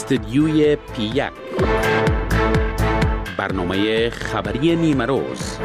استدیوی پی1 برنامه خبری نیمه روز.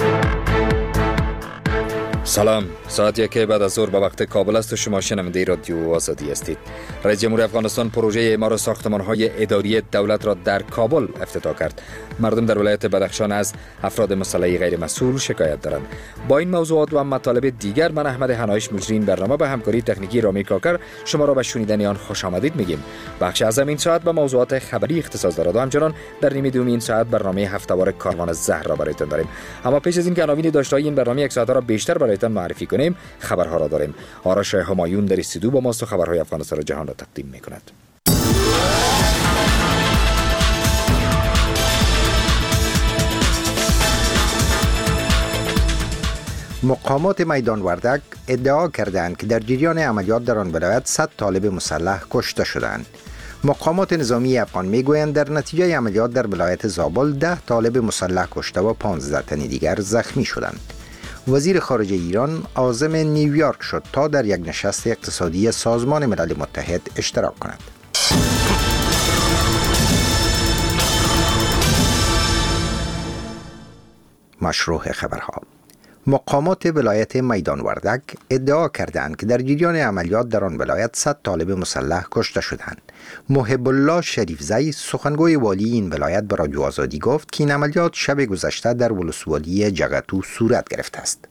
سلام، ساعت 1 بعد از ظهر به وقت کابل است و شما شنونده رادیو آزادی هستید. رئیس جمهور افغانستان پروژه اعمار ساختمان‌های اداری دولت را در کابل افتتاح کرد. مردم در ولایت بدخشان از افراد مسلح غیر مسئول شکایت دارند. با این موضوعات و مطالب دیگر من احمد حنایش مجری این برنامه به همکاری تکنیکی رامی کاکر شما را به شنیدن آن خوش آمدید میگیم. بخش اعظم این ساعت به موضوعات خبری اختصاص دارد و همچنان در نیمه دوم این ساعت برنامه هفته‌وار کاروان زهر را برایتان داریم. اما پیش از این که عناوین داشته‌های این برنامه یک ساعت را بیشتر برایتان معرفی کنیم، خبرها را داریم. آرش همایون در استودیو با ماست و خبرهای افغانستان و جهان را تقدیم می‌کند. مقامات میدان وردک ادعا کردند که در جریان عملیات در آن ولایت 100 طالب مسلح کشته شدند. مقامات نظامی افغان میگویند در نتیجه عملیات در ولایت زابل 10 طالب مسلح کشته و 15 تن دیگر زخمی شدند. وزیر خارجه ایران عازم نیویورک شد تا در یک نشست اقتصادی سازمان ملل متحد اشتراک کند. مشروع خبرها. مقامات ولایت میدان وردک ادعا کردند که در جریان عملیات در آن ولایت 100 طالب مسلح کشته شدند. محب الله شریفزی سخنگوی والی این ولایت به رادیو آزادی گفت که این عملیات شب گذشته در ولسوالی جغتو صورت گرفته است.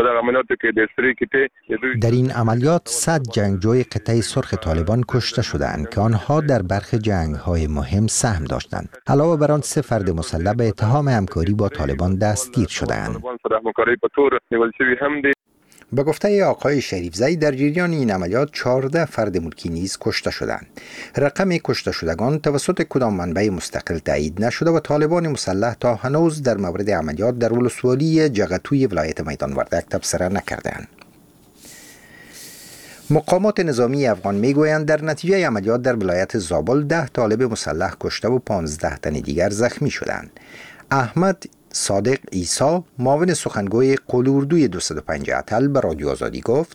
در این عملیات 100 جنگجوی قطعه سرخ طالبان کشته شدند که آنها در برخی جنگ‌های مهم سهم داشتند. علاوه بر آن 3 فرد مسلح به اتهام همکاری با طالبان دستگیر شدند. به گفته آقای شریفزی در جریان این عملیات 14 فرد ملکی نیز کشته شدند. رقم کشته شدگان توسط کدام منبع مستقل تایید نشده و طالبان مسلح تا هنوز در مورد عملیات در ولسوالی جغتوی ولایت میدان وردک تبصره نکردند. مقامات نظامی افغان میگویند در نتیجه عملیات در ولایت زابل 10 طالب مسلح کشته و 15 تن دیگر زخمی شدند. احمد صادق عیسی معاون سخنگوی قول اردوی 205 اتل به رادیو آزادی گفت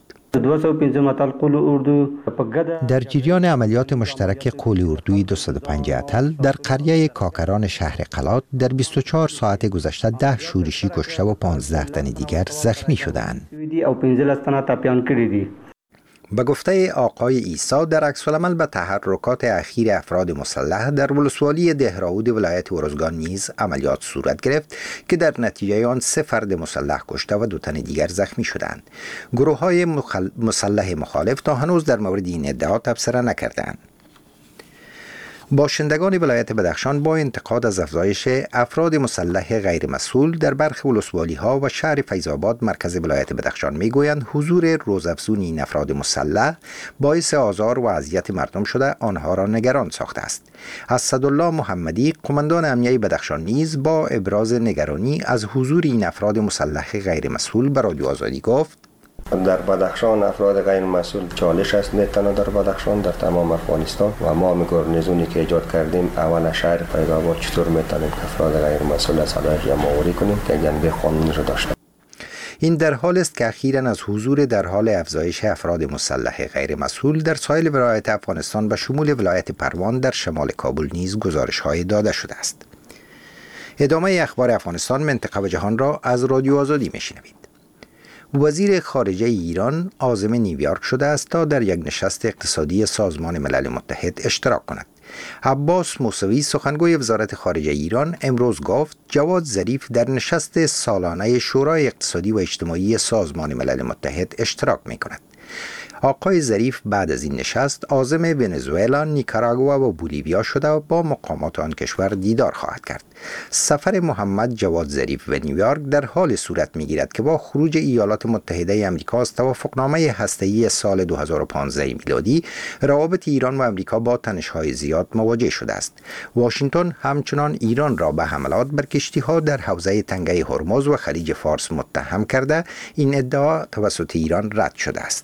در جریان عملیات مشترک قول اردوی 205 اتل در قریه کاکران شهر قلات در 24 ساعت گذشته 10 شورشی کشته و 15 تن دیگر زخمی شدند. به گفته آقای عیسی در عکس‌العمل به تحرکات اخیر افراد مسلح در ولسوالی دهراود ولایت ارزگان نیز عملیات صورت گرفت که در نتیجه آن 3 فرد مسلح کشته و 2 تن دیگر زخمی شدند. گروه‌های مسلح مخالف تا هنوز در مورد این ادعا تبصره نکردند. باشندگان ولایت بدخشان با انتقاد از افزایش افراد مسلح غیر مسئول در برخی ولسوالی‌ها و شهر فیض‌آباد مرکز ولایت بدخشان میگویند حضور روزافزون این افراد مسلح باعث آزار و اذیت مردم شده آنها را نگران ساخته است. اسدالله محمدی قماندان امنیه بدخشان نیز با ابراز نگرانی از حضور این افراد مسلح غیر مسئول به رادیو آزادی گفت در بدخشان افراد غیر مسئول چالش است، نه تنها در بدخشان، در تمام افغانستان و ما میگرنیزونی که ایجاد کردیم اول شهر فیض‌آباد چطور میتونیم افراد غیر مسئول از صلاحیت ماوری کنیم که جنبه قانونی را داشته. این در حال است که اخیراً از حضور در حال افزایش افراد مسلح غیر مسئول در ساحل ولایت افغانستان و شمول ولایت پروان در شمال کابل نیز گزارش‌های داده شده است. ادامه اخبار افغانستان، منطقه و جهان را از رادیو آزادی میشنوید. وزیر خارجه ایران عازم نیویورک شده است تا در یک نشست اقتصادی سازمان ملل متحد اشتراک کند. عباس موسوی سخنگوی وزارت خارجه ایران امروز گفت جواد ظریف در نشست سالانه شورای اقتصادی و اجتماعی سازمان ملل متحد اشتراک می کند. آقای ظریف بعد از این نشست عازم ونزوئلا، نیکاراگوآ و بولیویا شده و با مقامات آن کشور دیدار خواهد کرد. سفر محمد جواد ظریف به نیویورک در حال صورت می‌گیرد که با خروج ایالات متحده آمریکا از توافقنامه هسته‌ای سال 2015 میلادی روابط ایران و آمریکا با تنش‌های زیاد مواجه شده است. واشنگتن همچنان ایران را به حملات بر کشتی‌ها در حوزه تنگه هرمز و خلیج فارس متهم کرده، این ادعا توسط ایران رد شده است.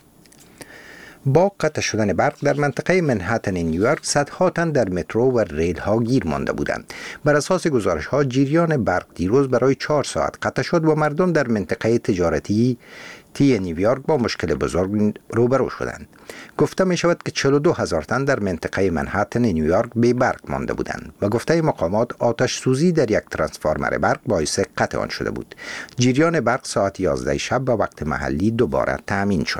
با قطع شدن برق در منطقه منهتن نیویورک صدها تن در مترو و ریل ها گیر مانده بودند. بر اساس گزارش ها جریان برق دیروز برای 4 ساعت قطع شد و مردم در منطقه تجارتی صنعتی نیویورک با مشکل بزرگ روبرو شدند. گفته می شود که 42,000 تن در منطقه منهاتن نیویورک بی برق مانده بودند و گفته مقامات آتش سوزی در یک ترانسفورمر برق باعث قطع آن شده بود. جریان برق ساعت 11 شب به وقت محلی دوباره تأمین شد.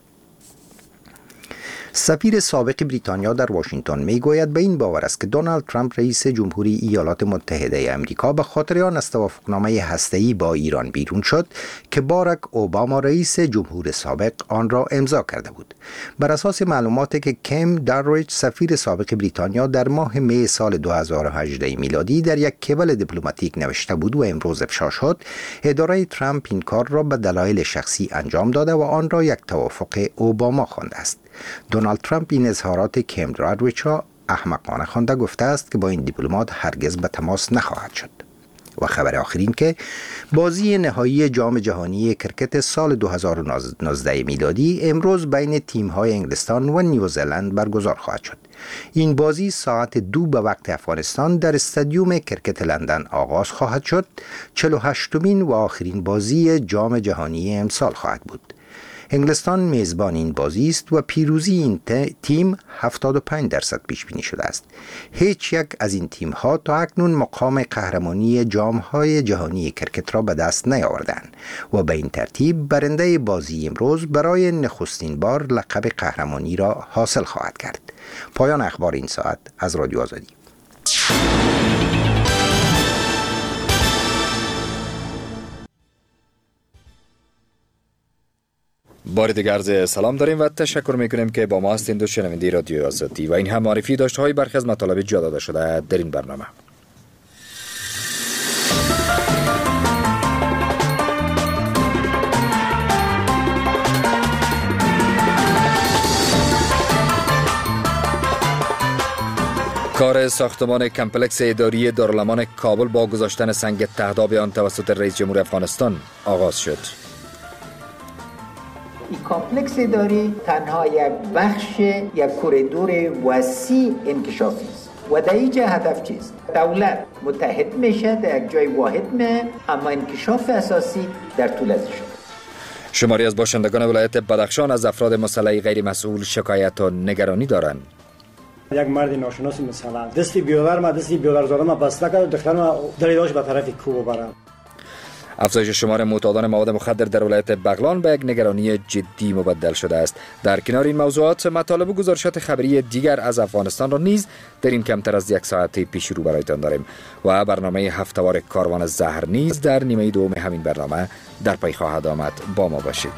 سفیر سابق بریتانیا در واشنگتن میگوید به این باور است که دونالد ترامپ رئیس جمهوری ایالات متحده آمریکا به خاطر آن از توافقنامه هسته‌ای با ایران بیرون شد که باراک اوباما رئیس جمهور سابق آن را امضا کرده بود. بر اساس معلوماتی که کیم دارویچ سفیر سابق بریتانیا در ماه می سال 2018 میلادی در یک کیبل دیپلماتیک نوشته بود و امروز افشا شد، اداره ترامپ این کار را به دلایل شخصی انجام داده و آن را یک توافق اوباما خوانده است. دونالد ترامپ این اظهارات کیم دارویچ را احمقانه خوانده گفته است که با این دیپلمات هرگز به تماس نخواهد شد. و خبر آخرین که بازی نهایی جام جهانی کرکت سال 2019 میلادی امروز بین تیم‌های انگلستان و نیوزلند برگزار خواهد شد. این بازی ساعت 2 به وقت افغانستان در استادیوم کرکت لندن آغاز خواهد شد. 48مین و آخرین بازی جام جهانی امسال خواهد بود. انگلستان میزبان این بازی است و پیروزی این تیم 75% پیش بینی شده است. هیچ یک از این تیم ها تا اکنون مقام قهرمانی جام های جهانی کرکت را به دست نیاوردند و به این ترتیب برنده بازی امروز برای نخستین بار لقب قهرمانی را حاصل خواهد کرد. پایان اخبار این ساعت از رادیو آزادی. بار دیگر عرض سلام داریم و تشکر میکنیم که با ما هستید و شنونده رادیو آزادی و این هم معرفی داشته های برخی از مطالب جا داده شده در این برنامه. کار ساختمان کمپلکس اداری دارالامان کابل با گذاشتن سنگ تهداب آن توسط رئیس جمهور افغانستان آغاز شد. این کامپلکس اداری تنها یک بخش یک کوریدور وسیع انکشافی است و در اینجا هدف چیست؟ دولت متحد میشه در یک جای واحد میه، اما انکشاف اساسی در طول ازش. شماری از باشندگان ولایت بدخشان از افراد مسلح غیر مسئول شکایت و نگرانی دارند. یک مرد ناشناس مثلا دستی بیاور زدم بسته کرد و دخترم دریداش به طرف کوه برم. افزایش شمار معتادان مواد مخدر در ولایت بغلان به یک نگرانی جدی مبدل شده است. در کنار این موضوعات مطالب و گزارشات خبری دیگر از افغانستان را نیز در این کمتر از یک ساعت پیش رو برایتان داریم و برنامه هفته‌وار کاروان زهر نیز در نیمه دوم همین برنامه در پی خواهد آمد. با ما باشید.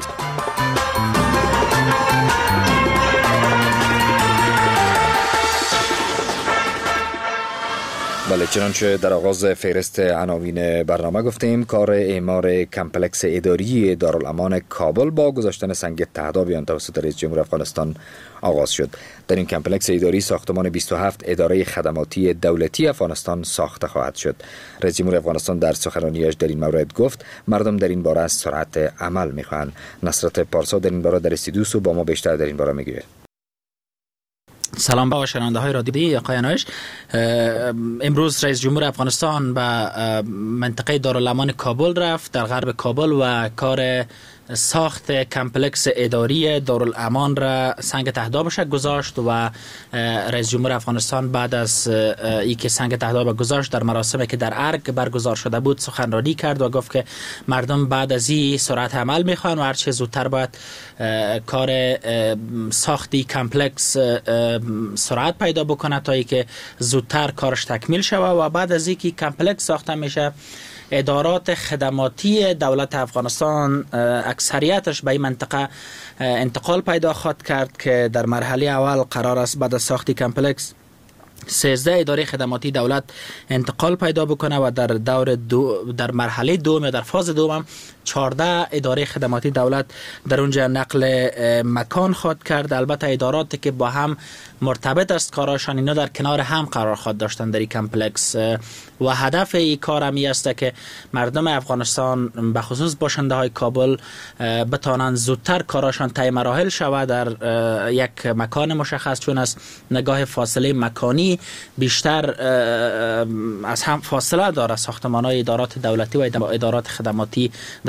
بله، چنانچه در آغاز فهرست عناوین برنامه گفتیم، کار اعمار کمپلکس اداری دارالامان کابل با گذاشتن سنگ تهداب آن توسط رئیس جمهور افغانستان آغاز شد. در این کمپلکس اداری ساختمان 27 اداره خدماتی دولتی افغانستان ساخته خواهد شد. رئیس جمهور افغانستان در سخنرانیش در این مورد گفت مردم در این باره از سرعت عمل میخواهند. نصرت پارسا در این باره در استودیو و با ما بیشتر در این باره میگوید. سلام با شنونده های رادیویی آقایانش. امروز رئیس جمهور افغانستان به منطقه دارالامان کابل رفت در غرب کابل و کار ساخت کمپلکس اداری دارالامان را سنگ تهدابش گذاشت و رئیس جمهور افغانستان بعد از اینکه سنگ تهداب گذاشت در مراسمی که در ارگ برگزار شده بود سخنرانی کرد و گفت که مردم بعد از این سرعت عمل میخوان و هر چه زودتر باید کار ساختی کمپلکس سرعت پیدا بکنه تا اینکه زودتر کارش تکمیل شود و بعد از اینکه کمپلکس ساخته میشه ادارات خدماتی دولت افغانستان اکثریتش به این منطقه انتقال پیدا خواهد کرد که در مرحله اول قرار است بعد از ساخت کمپلکس 13 اداره خدماتی دولت انتقال پیدا بکنه و در مرحله دوم یا در فاز دوم 14 اداره خدماتی دولت در اونجا نقل مکان خواهد کرد. البته اداراتی که با هم مرتبط است کاراشان اینا در کنار هم قرار خواهد داشتن در این کمپلکس و هدف این کار همی است که مردم افغانستان به خصوص باشنده های کابل بتانند زودتر کاراشان طی مراحل شود در یک مکان مشخص، چون از نگاه فاصله مکانی بیشتر از هم فاصله داره ساختمان های ادارات دولتی و ادارات خدماتی دولت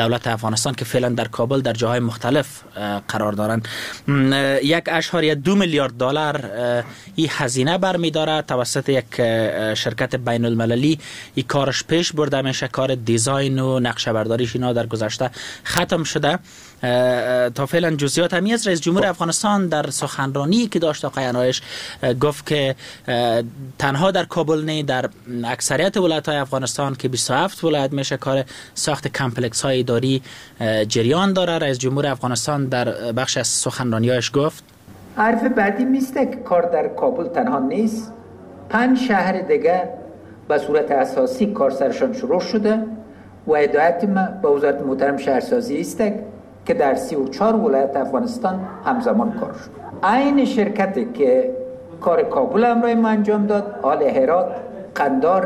دولت افغانستان که فعلا در کابل در جاهای مختلف قرار دارند. 1.2 میلیارد دلار این هزینه برمی‌داره. توسط یک شرکت بین المللی این کارش پیش برده میشه. کار دیزاین و نقشه برداریش اینا در گذشته ختم شده. تا فعلا جزئیات همی از رئیس جمهور افغانستان در سخنرانی که داشت آقای عنایش گفت که تنها در کابل نه، در اکثریت ولایت‌های افغانستان که 27 ولایت میشه کار ساخت کمپلکس های اداری جریان داره. رئیس جمهور افغانستان در بخش از سخنرانیش گفت حرف بعدی میسته که کار در کابل تنها نیست. 5 شهر دیگه به صورت اساسی کار سرشان شروع شده و هدایت ما به وزارت محترم شهرسازی است که در 34 ولایت افغانستان همزمان کار شد. این شرکتی که کار کابل امروز ما انجام داد، آل هرات، قندار،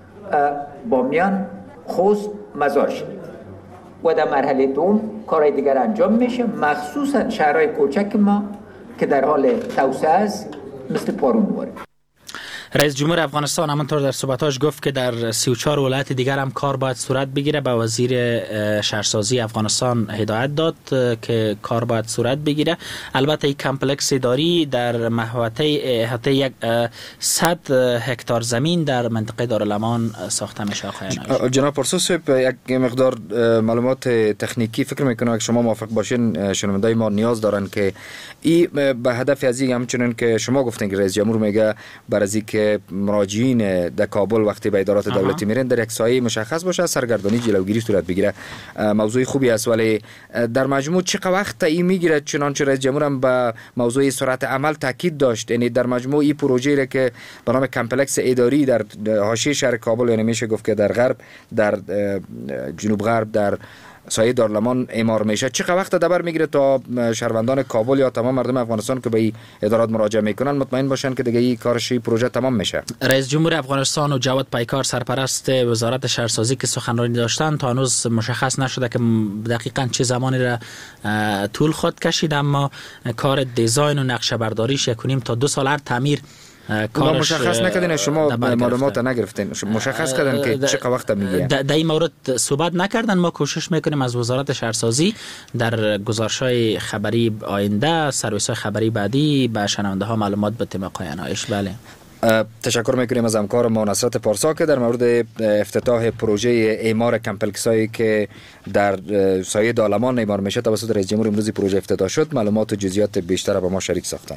بامیان، خوست، مزار شریف و در مرحله دوم کارهای دیگر انجام میشه، مخصوصا شهرهای کوچک ما که در حال توسعه است مثل پارون. رئیس جمهور افغانستان همانطور در صحبتاش گفت که در 34 ولایت دیگر هم کار باید صورت بگیره. به وزیر شهرسازی افغانستان هدایت داد که کار باید صورت بگیره. البته این کمپلکس اداری در محوطه 100 هکتار زمین در منطقه دارالامان ساخته میشه. جناب پرسوس، یک مقدار معلومات تکنیکی فکر میکنم که شما موافق باشین شنوندای ما نیاز دارن که این به هدف از این همچنین که شما گفتین که رئیس جمهور میگه بر از اینکه مراجعین در کابل وقتی به ادارات دولتی میرن در یک سایه مشخص باشه، سرگردانی جلوگیری صورت بگیره. موضوع خوبی است، ولی در مجموع چقدر وقت این میگیره؟ چنانچه رئیس جمهور هم به موضوع سرعت عمل تاکید داشت. یعنی در مجموع این پروژه را که به نام کمپلکس اداری در حاشیه شهر کابل، یعنی میشه گفت که در غرب، در جنوب غرب، در سایه دارالامان اعمار میشه، چقدر وقت دبر میگیره تا شهروندان کابل یا تمام مردم افغانستان که به این ادارات مراجعه میکنن مطمئن باشن که دیگه این کارش پروژه تمام میشه؟ رئیس جمهور افغانستان و جواد پیکار سرپرست وزارت شهرسازی که سخنرانی داشتن تا هنوز مشخص نشده که دقیقاً چه زمانی را طول خود کشید، اما کار دیزاین و نقشه برداریش 1.5 تا 2 سال هر تعمیر کارش مشخص نکردین. شما معلومات نگرفتین، مشخص کردن که چقدر وقت میگیره؟ در این مورد صحبت نکردن. ما کوشش میکنیم از وزارت شهرسازی در گزارش‌های خبری آینده، سرویس‌های خبری بعدی به شنونده ها معلومات بدیم. آقای عنایش، بله. تشکر میکنیم از همکار ما نصرت پارسا که در مورد افتتاح پروژه اعمار کمپلکس هایی که در سایه دارالامان اعمار میشه توسط رئیس جمهور امروز پروژه افتتاح شد معلومات و جزئیات بیشتر با ما شریک ساختن.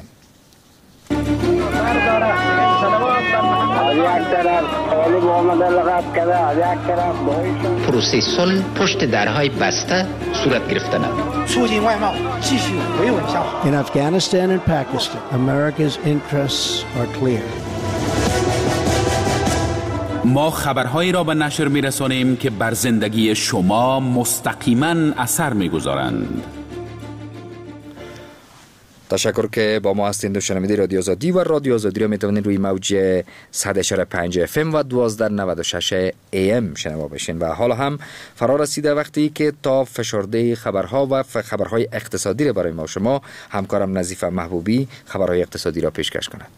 پروسه صلح پشت درهای بسته صورت گرفتن. In Afghanistan and Pakistan, America's interests are clear. ما خبرهایی را به نشر می‌رسانیم که بر زندگی شما مستقیما اثر می‌گذارند. تشکر که با ما هستید. شنونده رادیو آزادی و رادیو آزادی را میتونید روی موج 100.5 FM و 1296 AM شنوا بشین. و حالا هم فرا رسیده وقتی که تا فشرده خبرها و خبرهای اقتصادی را برای ما شما همکارم نظیف محبوبی خبرهای اقتصادی را پیشکش کند.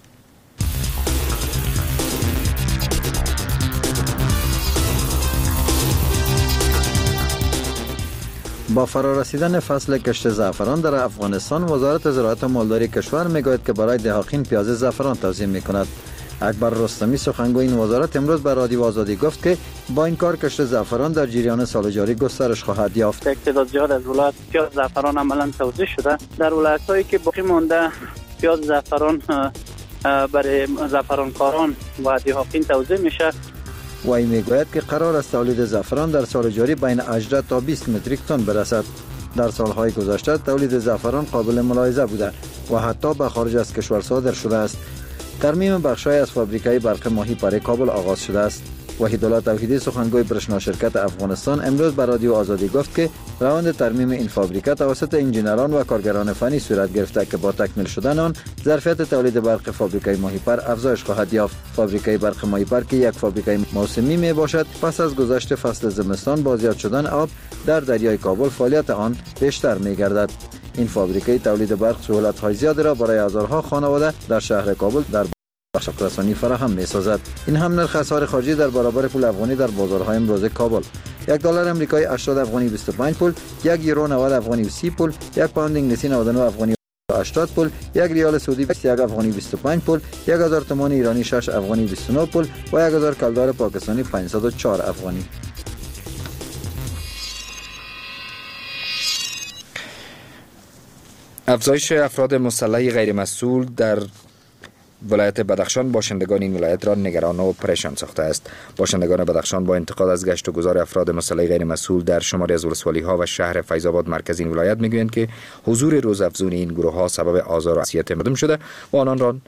با فرارسیدن فصل کشت زعفران در افغانستان، وزارت زراعت و مالداری کشور میگوید که برای دهقان پیاز زعفران توزیع میکند. اکبر رستمی سخنگوی این وزارت امروز به رادیو آزادی گفت که با این کار کشت زعفران در جریان سال جاری گسترش خواهد یافت. تعداد زیاد از ولایت پیاز زعفران عملاً توزیع شده. در ولایت‌هایی که باقی مانده پیاز زعفران برای زعفرانکاران و دهقان توزیع میشه. و این میگوید که قرار است تولید زعفران در سال جاری بین 18 تا 20 متریک تن برسد. در سالهای گذشته تولید زعفران قابل ملاحظه بوده و حتی به خارج از کشور صادر شده است. ترمیم بخش‌های از فابریکای برق ماهی پره کابل آغاز شده است. وحیدالله توحیدی سخنگوی برشنا شرکت افغانستان امروز به رادیو آزادی گفت که روند ترمیم این فابریکه توسط انجینران و کارگران فنی صورت گرفته که با تکمیل شدن آن ظرفیت تولید برق فابریکای ماهیپر افزایش خواهد یافت. فابریکای برق ماهیپر که یک فابریکای موسمی می باشد، پس از گذشت فصل زمستان با زیاد شدن آب در دریای کابل فعالیت آن بیشتر می گردد. این فابریکه تولید برق سهولت‌های زیاد را برای هزارها خانواده در شهر کابل در بخش رسانی فراهم می‌سازد. این هم نرخ اسعار خارجی در برابر پول افغانی در بازارهای امروز کابل. یک دلار آمریکایی 80 افغانی 25 پول، یک یورو 90 افغانی و 30 پول، یک پوند انگلیسی 99 افغانی و 80 پول، یک ریال سعودی 21 افغانی 25 پول، 1000 تومان ایرانی 6 افغانی 29 پول و 1000 کلدار پاکستانی 504 افغانی. افزایش افراد مسلح غیر مسئول در ولایت بدخشان باشندگان این ولایت را نگران و پریشان ساخته است. باشندگان بدخشان با انتقاد از گشت و گذار افراد مسلح غیر مسئول در شماری از ولسوالی‌ها و شهر فیض آباد مرکز این ولایت میگویند که حضور روزافزون این گروه‌ها سبب آزار و اذیت مردم شده و آنان را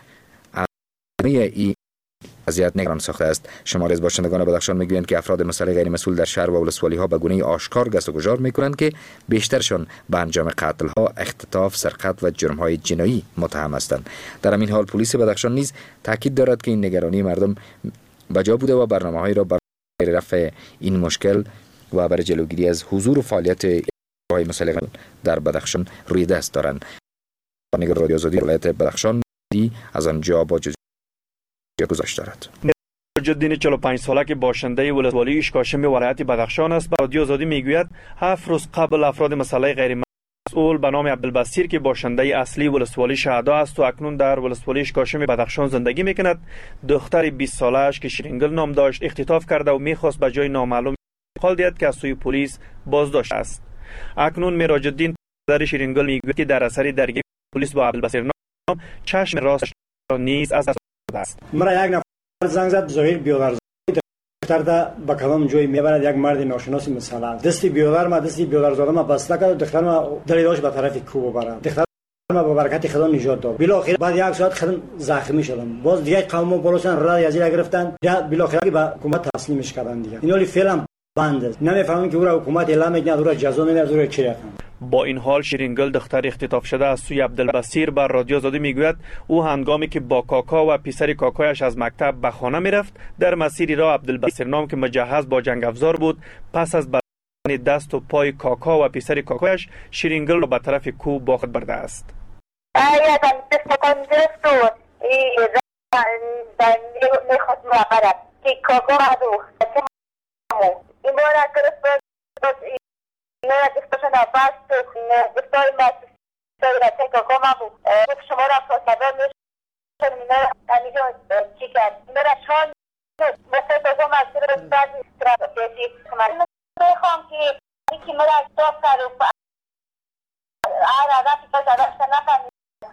این اذیت نگران ساخته است. شماری از باشندگان بدخشان میگویند که افراد مسلح غیر مسئول در شهر و ولسوالی‌ها به گونه آشکار گست و گذار میکنند که بیشترشان به انجام قتل‌ها، اختطاف، سرقت و جرم‌های جنایی متهم هستند. در همین حال پلیس بدخشان نیز تاکید دارد که این نگرانی مردم بجا بوده و برنامه‌هایی را برای رفع این مشکل و برای جلوگیری از حضور و فعالیت گروه‌های مسلح در بدخشان روی دست دارند. خبرنگار رادیو آزادی ولایت بدخشان از آنجا با گذاشت دارد. مجددین 45 ساله که باشنده ولسوالی اشکاشم ولایت بدخشان است، رادیو آزادی میگوید 7 روز قبل افراد مسلح غیر مسئول به نام عبدالبصیر که باشنده اصلی ولسوالی شهدا است و اکنون در ولسوالی اشکاشم بدخشان زندگی میکند، دختر 20 ساله‌اش که شیرینگل نام داشت اختطاف کرده و میخواست به جای نامعلوم انتقال دهد که از سوی پلیس بازداشت است. اکنون مراجعین در شیرینگل میگوید که در اثر درگیری پلیس با عبدالبصیر نام چشم راستش نیز از است. مرا یک نفر زنگ زد ظاهر بیاور دختر دا با کلام جوی میبرد یک مرد ناشناس مثلا دستی بیاور زدم بسته کرد دختر ما دلیداش به طرف کو ببرد. دختر ما با برکت خدا نجات داد. بالاخره بعد یک ساعت خودم زخمی شدم. باز دیگه قوم پلیسان راه از این گرفتن. بالاخره به حکومت تسلیمش کردن دیگه. اینا فعلا بند است. نمیفهمم که او را حکومت اعلام میکنه، او را جزا میده، او را چی رقم. با این حال شیرینگل دختر اختطاف شده از سوی عبدالبصیر بر رادیو آزادی میگوید او هنگامی که با کاکا و پسر کاکایش از مکتب به خانه میرفت در مسیری را عبدالبصیر نام که مجهز با جنگ افزار بود پس از بستن دست و پای کاکا و پسر کاکایش شیرینگل را به طرف کو با خود برده است. نه دستشون آباد دستای ما سویرته که گما بود شما را پاسبه میشون نه همیجا چی کرد میره شان مثل که گما سر بعضی استراتژی میخوام که یکی مرا استاف کرد و آره پس اداشت نفهم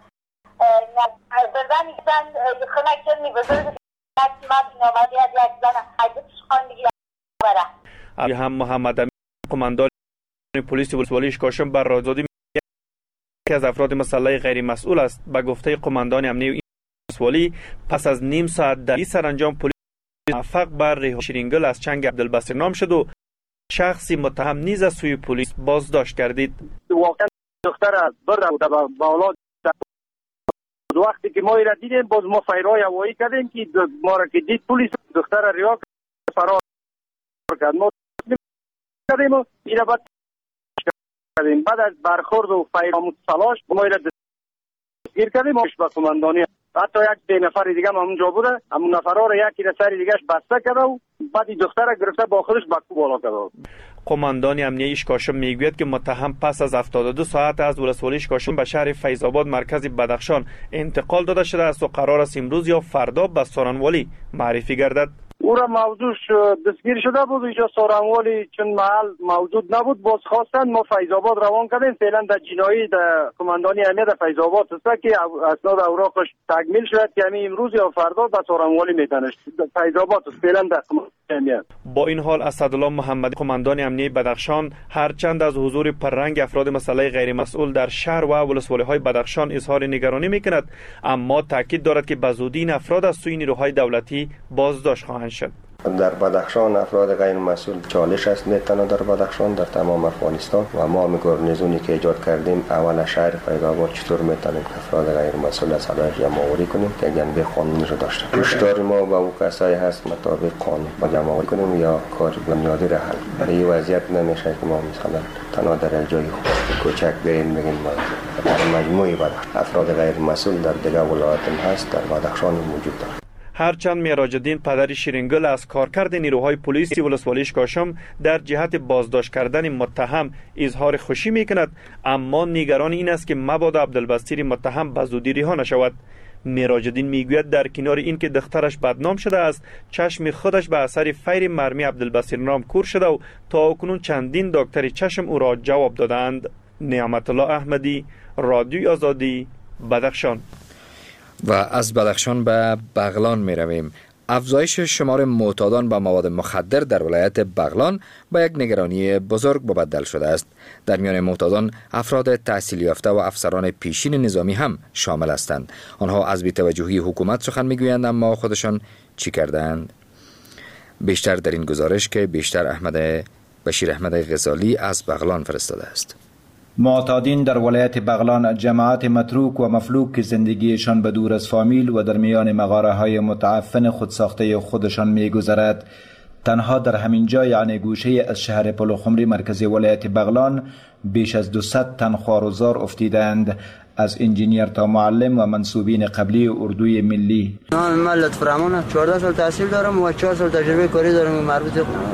بردن ایزن خونه کنی بزرگ ما بینامدی از یک زن حیدتش خان میگیره برا هم محمد امین قماندان پلیس ولسوالی اشکاشم بر رادیو آزادی که از افراد مسلح غیر مسئول است. به گفته قماندان امنیتی این ولسوالی پس از نیم ساعت در سرانجام پلیس موفق بر رها شیرینگل از چنگ عبدالبصیر نام شد و شخصی متهم نیز از سوی پلیس بازداشت گردید. واقعا دختر برد بالا وقتی که ما را دیدیم باز ما فیرای هوایی کردیم که ما را که دید پلیس دختر رها فرار کرد. ما کردیم و این بعد بعد از برخورد و فیراموز تلاش ما را دستگیر کردیم و به قماندانی حتی یک نفر دیگه هم اونجا بوده همون نفرها را یکی را سر دیگهش بسته کرده و بعد دختر را گرفته با خودش به کو بالا کرده. قماندان امنیتی اشکاشم میگوید که متهم پس از 72 ساعت از ولسوالی اشکاشم به شهر فیض آباد مرکز بدخشان انتقال داده شده است و قرار است امروز یا فردا به سارنوالی معرفی گردد. او را موضوعش دستگیر شده بود اینجا سارنوالی چون محل موجود نبود باز خواستن ما فیض آباد روان کردیم. فعلا در جنایی در قماندانی امنیت فیض آباد است که اسناد اوراقش تکمیل شد که همین امروز یا فردا به سارنوالی میتنش فیض آباد فعلا در قماندانی امنیت. با این حال اسدالله محمدی قماندان امنیتی بدخشان هرچند از حضور پررنگ افراد مسلح غیر مسئول در شهر و ولسوالی‌های بدخشان اظهار نگرانی میکند، اما تاکید دارد که به زودی این افراد از سوی نیروهای دولتی بازداشت خواهند شد. در بدخشان افراد غیر مسئول چالش است نه تنها در بدخشان در تمام افغانستان و ما گارنیزونی که ایجاد کردیم اول شهر فیض آباد چطور میتونیم افراد غیر مسئول از صلاحیت جمع‌آوری کنیم که جنبه قانونی رو داشته باشیم. هشدار ما به او کسایی هست مطابق قانون با جمع‌آوری کنیم یا کار بنیادی را حل. برای این وضعیت نمیشه که ما مثلا تنها در جای کوچک بریم بگیم ما در مجموعه بدخشان افراد غیر مسئول در دیگر ولایات هست در بدخشان موجود دارد. هرچند معراج‌الدین پدر شیرینگل از کارکرد نیروهای پلیس ولسوالی اشکاشم در جهت بازداشت کردن متهم اظهار خوشی میکند، اما نگران این است که مبادا عبدالبصیر متهم به زودی رها نشود. معراج‌الدین میگوید در کنار این که دخترش بدنام شده است، چشم خودش به اثر فیر مرمی عبدالبصیر نام کور شده و تا اکنون چندین دکتر چشم او را جواب دادند. نعمت الله احمدی، رادیوی آزادی، بدخشان. و از بدخشان به بغلان می رویم. افزایش شمار معتادان به مواد مخدر در ولایت بغلان با یک نگرانی بزرگ مبدل شده است. در میان معتادان افراد تحصیل یافته و افسران پیشین نظامی هم شامل هستند. آنها از بی‌توجهی حکومت سخن میگویند، اما خودشان چی کردند؟ بیشتر در این گزارش که بشیر احمد غزالی از بغلان فرستاده است. معتادین در ولایت بغلان جماعت متروک و مفلوک که زندگیشان به دور از فامیل و در میان مغاره های متعفن خودساخته خودشان می گذرد. تنها در همین جا یعنی گوشه از شهر پلوخمری مرکزی ولایت بغلان بیش از 200 تن خوار و زار افتیدند، از انجینیر تا معلم و منصوبین قبلی اردوی ملی. من لطف رحمان 14 سال تحصیل دارم و 4 سال تجربه کاری دارم. مربوط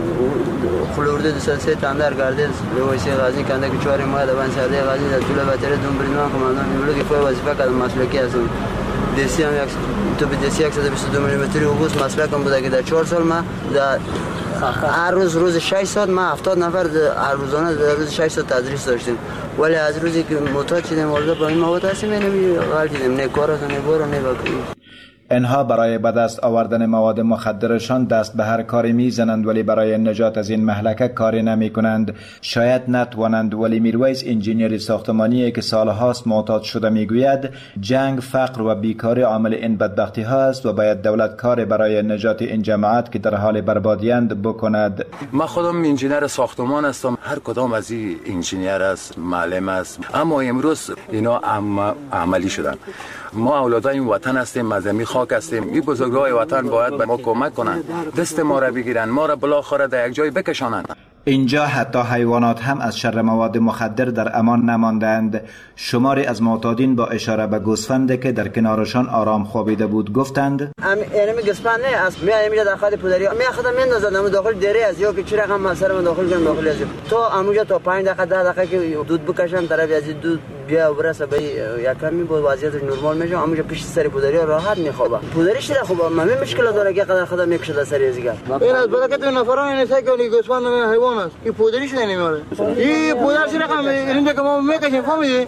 خلورده 203 تندر گردید لویسی غازی کنده که 4 ماه دوان ساده غازی در طول بطره دون بریدمان کماندان میبلو که فای وظیفه کردم مسلکی هستم. دیسی هم تو به دیسی 122 میلیمتری اوبوس مسلکم بوده که در 4 سال من در هر روز 6 ساعت ما 70 نفر هر روزانه در روز 6 ساعت تدریس داشتیم، ولی از روزی که معتاد شدیم والله با این مواد هستیم غلطیدیم، نه کار نه برو نه باقی. اینها برای به دست آوردن مواد مخدرشان دست به هر کاری میزنند، ولی برای نجات از این مهلکه کاری نمی کنند. شاید نتوانند، ولی میرویس انجینیر ساختمانی که سالهاست معتاد شده میگوید جنگ، فقر و بیکاری عامل این بدبختی ها است و باید دولت کار برای نجات این جماعت که در حال بربادیند بکند. من خودم انجینیر ساختمان هستم، هر کدام از این انجینیر است، معلم است، اما امروز اینا عملی شدن. ما اولادای این وطن هستیم، مزمی خاک هستیم. این بزرگای وطن باید به ما کمک کنند، دست ما را بگیرند، ما را بالاخره در یک جای بکشانند. اینجا حتی حیوانات هم از شر مواد مخدر در امان نماندند. شماری از معتادین با اشاره به گوسفند که در کنارشان آرام خوابیده بود گفتند یعنی گوسفند نه است، میاد داخل پدری میاخذ میندازن داخل دره از یا که چرا هم مثلا داخل کنن داخل از تو اموجا تا 5 دقیقه 10 دقیقه که دود بکشن طرف از دود بیا و برسه به یکم می بود وضعیتش نرمال میشه. اموجا پیش سر پدری راحت میخوابه. پدریش را خوب ما مشکل داره که قدر خدا میکشه سر ازگار این از برکت نفران این سایه گوسفند حیوان است این پدریش نمیاره. این پدرش رقم اینجا که ما میکشیم فهمیدی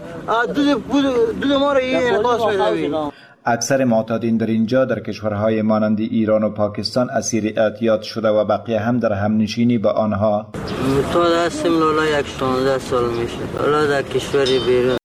دود ما رو این انقاص میده. اکثر معتادین در اینجا در کشورهای مانند ایران و پاکستان اسیر اعتیاد شده و بقیه هم در همنشینی با آنها. معتاد هستیم لالا 16 سال میشه. حالا در کشوری بیرون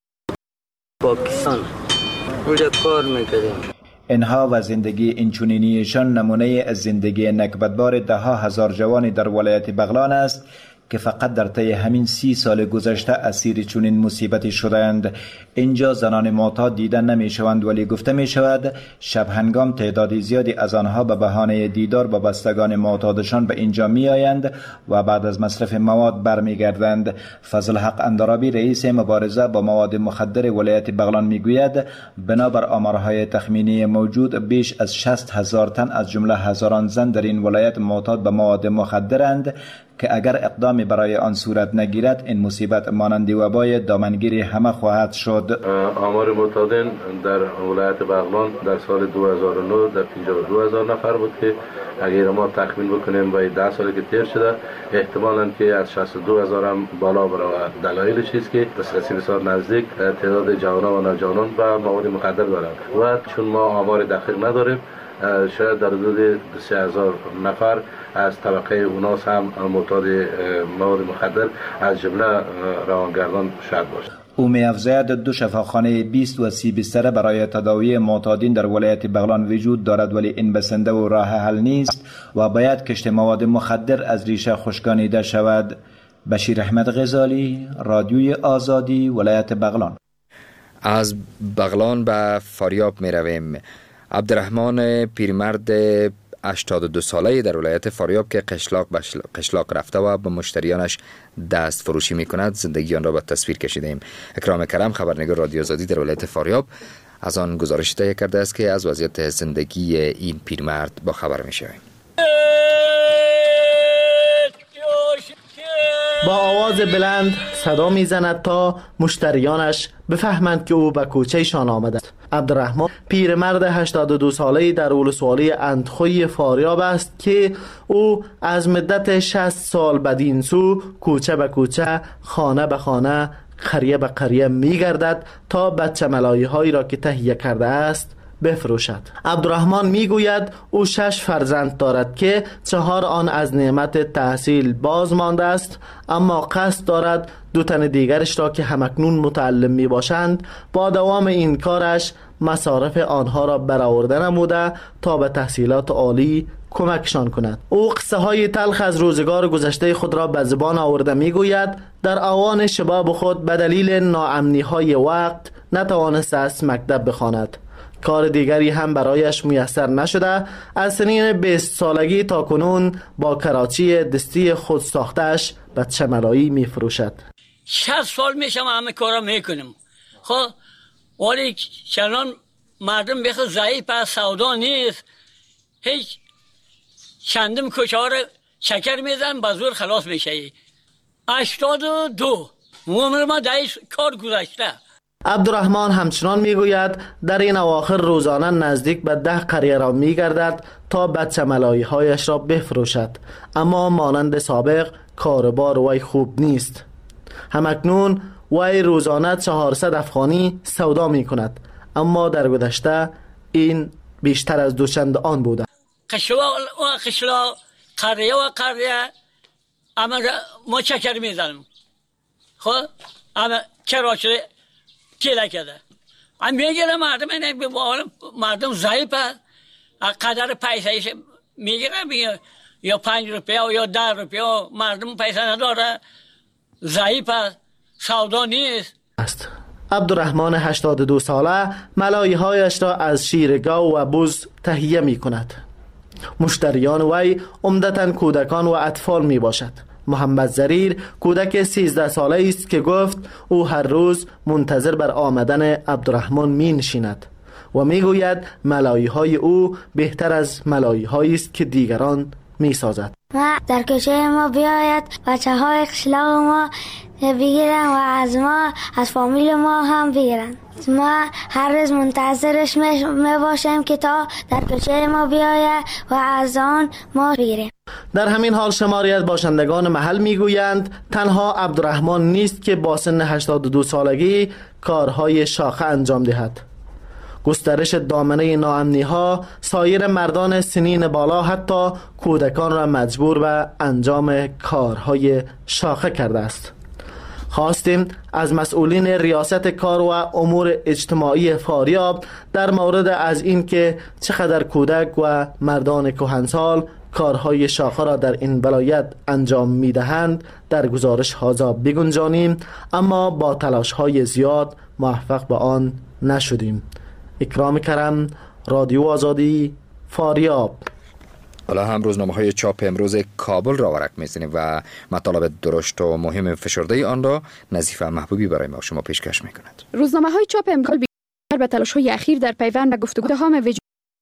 پاکستان اونجا کار میکردیم. اینها و زندگی اینچنینیشان نمونه از زندگی نکبتبار ده ها هزار جوانی در ولایت بغلان است که فقط در طی همین 30 سال گذشته اسیر چنین مصیبتی شدند. اینجا زنان معتاد دیده نمی شوند، ولی گفته می شود شب هنگام تعدادی زیادی از آنها به بهانه دیدار با بستگان معتادشان به اینجا می آیند و بعد از مصرف مواد برمی گردند. فضل حق اندرابی رئیس مبارزه با مواد مخدر ولایت بغلان می گوید بنابر آمارهای تخمینی موجود بیش از 60,000 تن از جمله هزاران زن در این ولایت معتاد به مواد مخدرند که اگر اقدامی برای آن صورت نگیرد این مصیبت مانند وبای دامنگیری همه خواهد شد. آمار معتادین در ولایت بغلان در سال 2009 در 52,000 نفر بود که اگر ما تخمین بکنیم با 10 سالی که تیر شده احتمالاً که از 62,000 هم بالا برود. دلایل چیست که بسیار نزدیک تعداد جوانان و نوجوانان به مواد مخدر دارند و چون ما آمار دقیق نداریم شاید در حدود 30,000 نفر از طبقه اوناس هم معتاد مواد مخدر از جمله روانگردان شاید باشد. او می‌افزاید 2 شفاخانه 20 و 30 بستر برای تداوی معتادین در ولایت بغلان وجود دارد، ولی این بسنده و راه حل نیست و باید کشت مواد مخدر از ریشه خشکانیده شود. بشیر احمد غزالی، رادیوی آزادی، ولایت بغلان. از بغلان به فاریاب می رویم. عبدالرحمن پیرمرد 82 ساله در ولایت فاریاب که قشلاق رفته و به مشتریانش دست فروشی می کند زندگی آن را به تصویر کشیده ایم. اکرام کرم، خبرنگار رادیو آزادی در ولایت فاریاب، از آن گزارش تهیه کرده است که از وضعیت زندگی این پیرمرد با خبر می‌شویم. با آواز بلند صدا میزند تا مشتریانش بفهمند که او به کوچه‌شان آمده است. عبدالرحمن پیرمرد 82 ساله‌ای در ولسوالی اندخوی فاریاب است که او از مدت 60 سال بدین سو کوچه به کوچه، خانه به خانه، قریه به قریه میگردد تا بچه ملایی هایی را که تهیه کرده است بفروشد. عبدالرحمن میگوید او 6 فرزند دارد که 4 آن از نعمت تحصیل باز مانده است، اما قصد دارد 2 تن دیگرش را که همکنون متعلم می باشند با دوام این کارش مصارف آنها را برآورده نموده تا به تحصیلات عالی کمکشان کند. او قصه های تلخ از روزگار گذشته خود را به زبان آورده میگوید در آوان شباب خود به دلیل ناامنی های وقت نتوانسته است مکتب بخواند. کار دیگری هم برایش میسر نشده. از سنین 20 سالگی تا کنون با کراچی دستی خود ساختش بچه ملایی می فروشد. 60 سال میشم همه کارا میکنم. خب ولی چنان مردم بخواه ضعیف از سودا نیست، هیچ چندم کچار چکر میزن با زور خلاص میشه. 82 عمر ما دایش کار گذشته. عبدالرحمن همچنان میگوید در این اواخر روزانه نزدیک به 10 قریه را میگردد تا بچه ملایی هایش را بفروشد، اما مانند سابق کاربار وی خوب نیست. همکنون وی روزانه 400 افغانی سودا می کند، اما در گذشته این بیشتر از دوچند آن بوده. قشلا قریه و قریه اما ما چکر میزنم. خب اما کراچه کلا کرده من میگیرم مردم ضعیف هست، قدر پیسهش میگیرم یا 5 روپیه یا 10 روپیه، مردم پیسه نداره، ضعیف هست، سودا نیست. عبدالرحمن 82 ساله ملایی هایش را از شیر گاو و بز تهیه می کند. مشتریان وی عمدتاً کودکان و اطفال می باشد. محمد زریر کودک 13 ساله است که گفت او هر روز منتظر بر آمدن عبدالرحمن می نشیند و می گوید ملایی های او بهتر از ملایی هایی است که دیگران می سازد. ما در کوچه ما بیاید بچه های قشلاق ما بگیرن و از ما از فامیل ما هم بگیرن. ما هر روز منتظرش می باشیم که تا در کوچه ما بیاید و از آن ما بگیریم. در همین حال شماری از باشندگان محل میگویند تنها عبدالرحمن نیست که با سن 82 سالگی کارهای شاخه انجام دهد. گسترش دامنه ناامنی ها سایر مردان سنین بالا حتی کودکان را مجبور به انجام کارهای شاخه کرده است. خواستیم از مسئولین ریاست کار و امور اجتماعی فاریاب در مورد از این که چقدر کودک و مردان کهنسال کارهای شاخه را در این ولایت انجام میدهند در گزارش هازا بگنجانیم، اما با تلاش های زیاد موفق به آن نشدیم. اکرام کرم، رادیو آزادی، فاریاب. حالا هم روزنامه های چاپ امروز کابل را ورق میزنیم و مطالب درشت و مهم فشرده آن را نظیفه محبوبی برای ما شما پیشکش میکند. روزنامه های چاپ امروز به تلاش های اخیر در پیوند به گفتگو اتهام وجود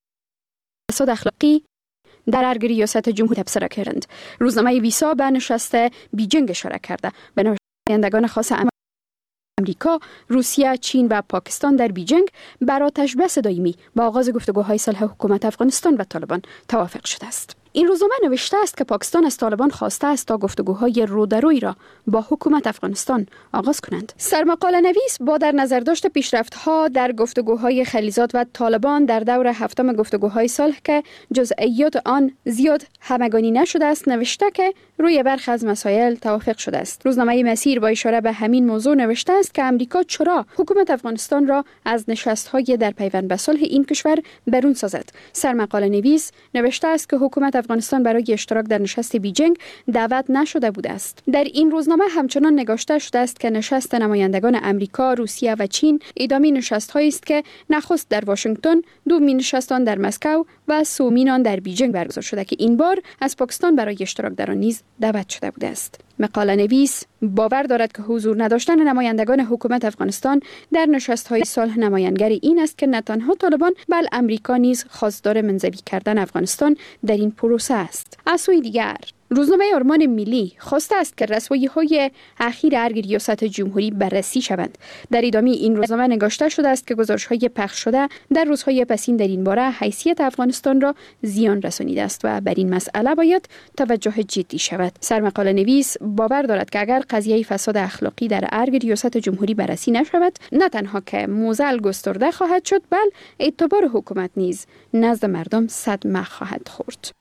فساد اخلاقی در ارگ ریاست جمهوری تبصره کردند. روزنامه ویسا به نشست بیجنگ اشاره کرده. به نمایندگان خاص امریکا، روسیه، چین و پاکستان در بیجنگ برای تشبیه دائمی با آغاز گفتگوهای صلح حکومت افغانستان و طالبان توافق شده است. این روزنامه نوشته است که پاکستان از طالبان خواسته است تا گفتگوهای رودرویی را با حکومت افغانستان آغاز کنند. سرمقاله نویس با در نظر داشت پیشرفت‌ها در گفتگوهای خلیزات و طالبان در دور هفتم گفتگوهای صلح که جزئیات آن زیاد همگانی نشده است، نوشته که روی برخی از مسائل توافق شده است. روزنامه مسیر با اشاره به همین موضوع نوشته است که امریکا چرا حکومت افغانستان را از نشست‌های در پیوند به صلح این کشور برون سازد. سرمقاله نویس نوشته است که حکومت افغانستان برای اشتراک در نشست بیجنگ دعوت نشده بوده است. در این روزنامه همچنان نگاشته شده است که نشست نمایندگان امریکا، روسیه و چین ادامه نشست‌هایی است که نخست در واشنگتن، دومین نشست آن در مسکو و سومین آن در بیجنگ برگزار شده که این بار از پاکستان برای اشتراک در آن نیز دعوت شده بوده است. مقاله نویس باور دارد که حضور نداشتن نمایندگان حکومت افغانستان در نشست‌های صلح نمایانگر این است که نه تنها طالبان بل امریکا نیز خواستار منزوی کردن افغانستان در این پروسه است. از سوی دیگر روزنامه آرمان ملی خواسته است که رسوایی‌های اخیر ارگ ریاست جمهوری بررسی شوند. در ادامه این روزنامه نگاشته شده است که گزارش‌های پخش شده در روزهای پسین در این باره حیثیت افغانستان را زیان رسانیده است و بر این مسئله باید توجه جدی شود. سرمقاله نویس باور دارد که اگر قضیه فساد اخلاقی در ارگ ریاست جمهوری بررسی نشود، نه تنها که موزل گسترده خواهد شد، بل اعتبار حکومت نیز نزد مردم صدمه خواهد خورد.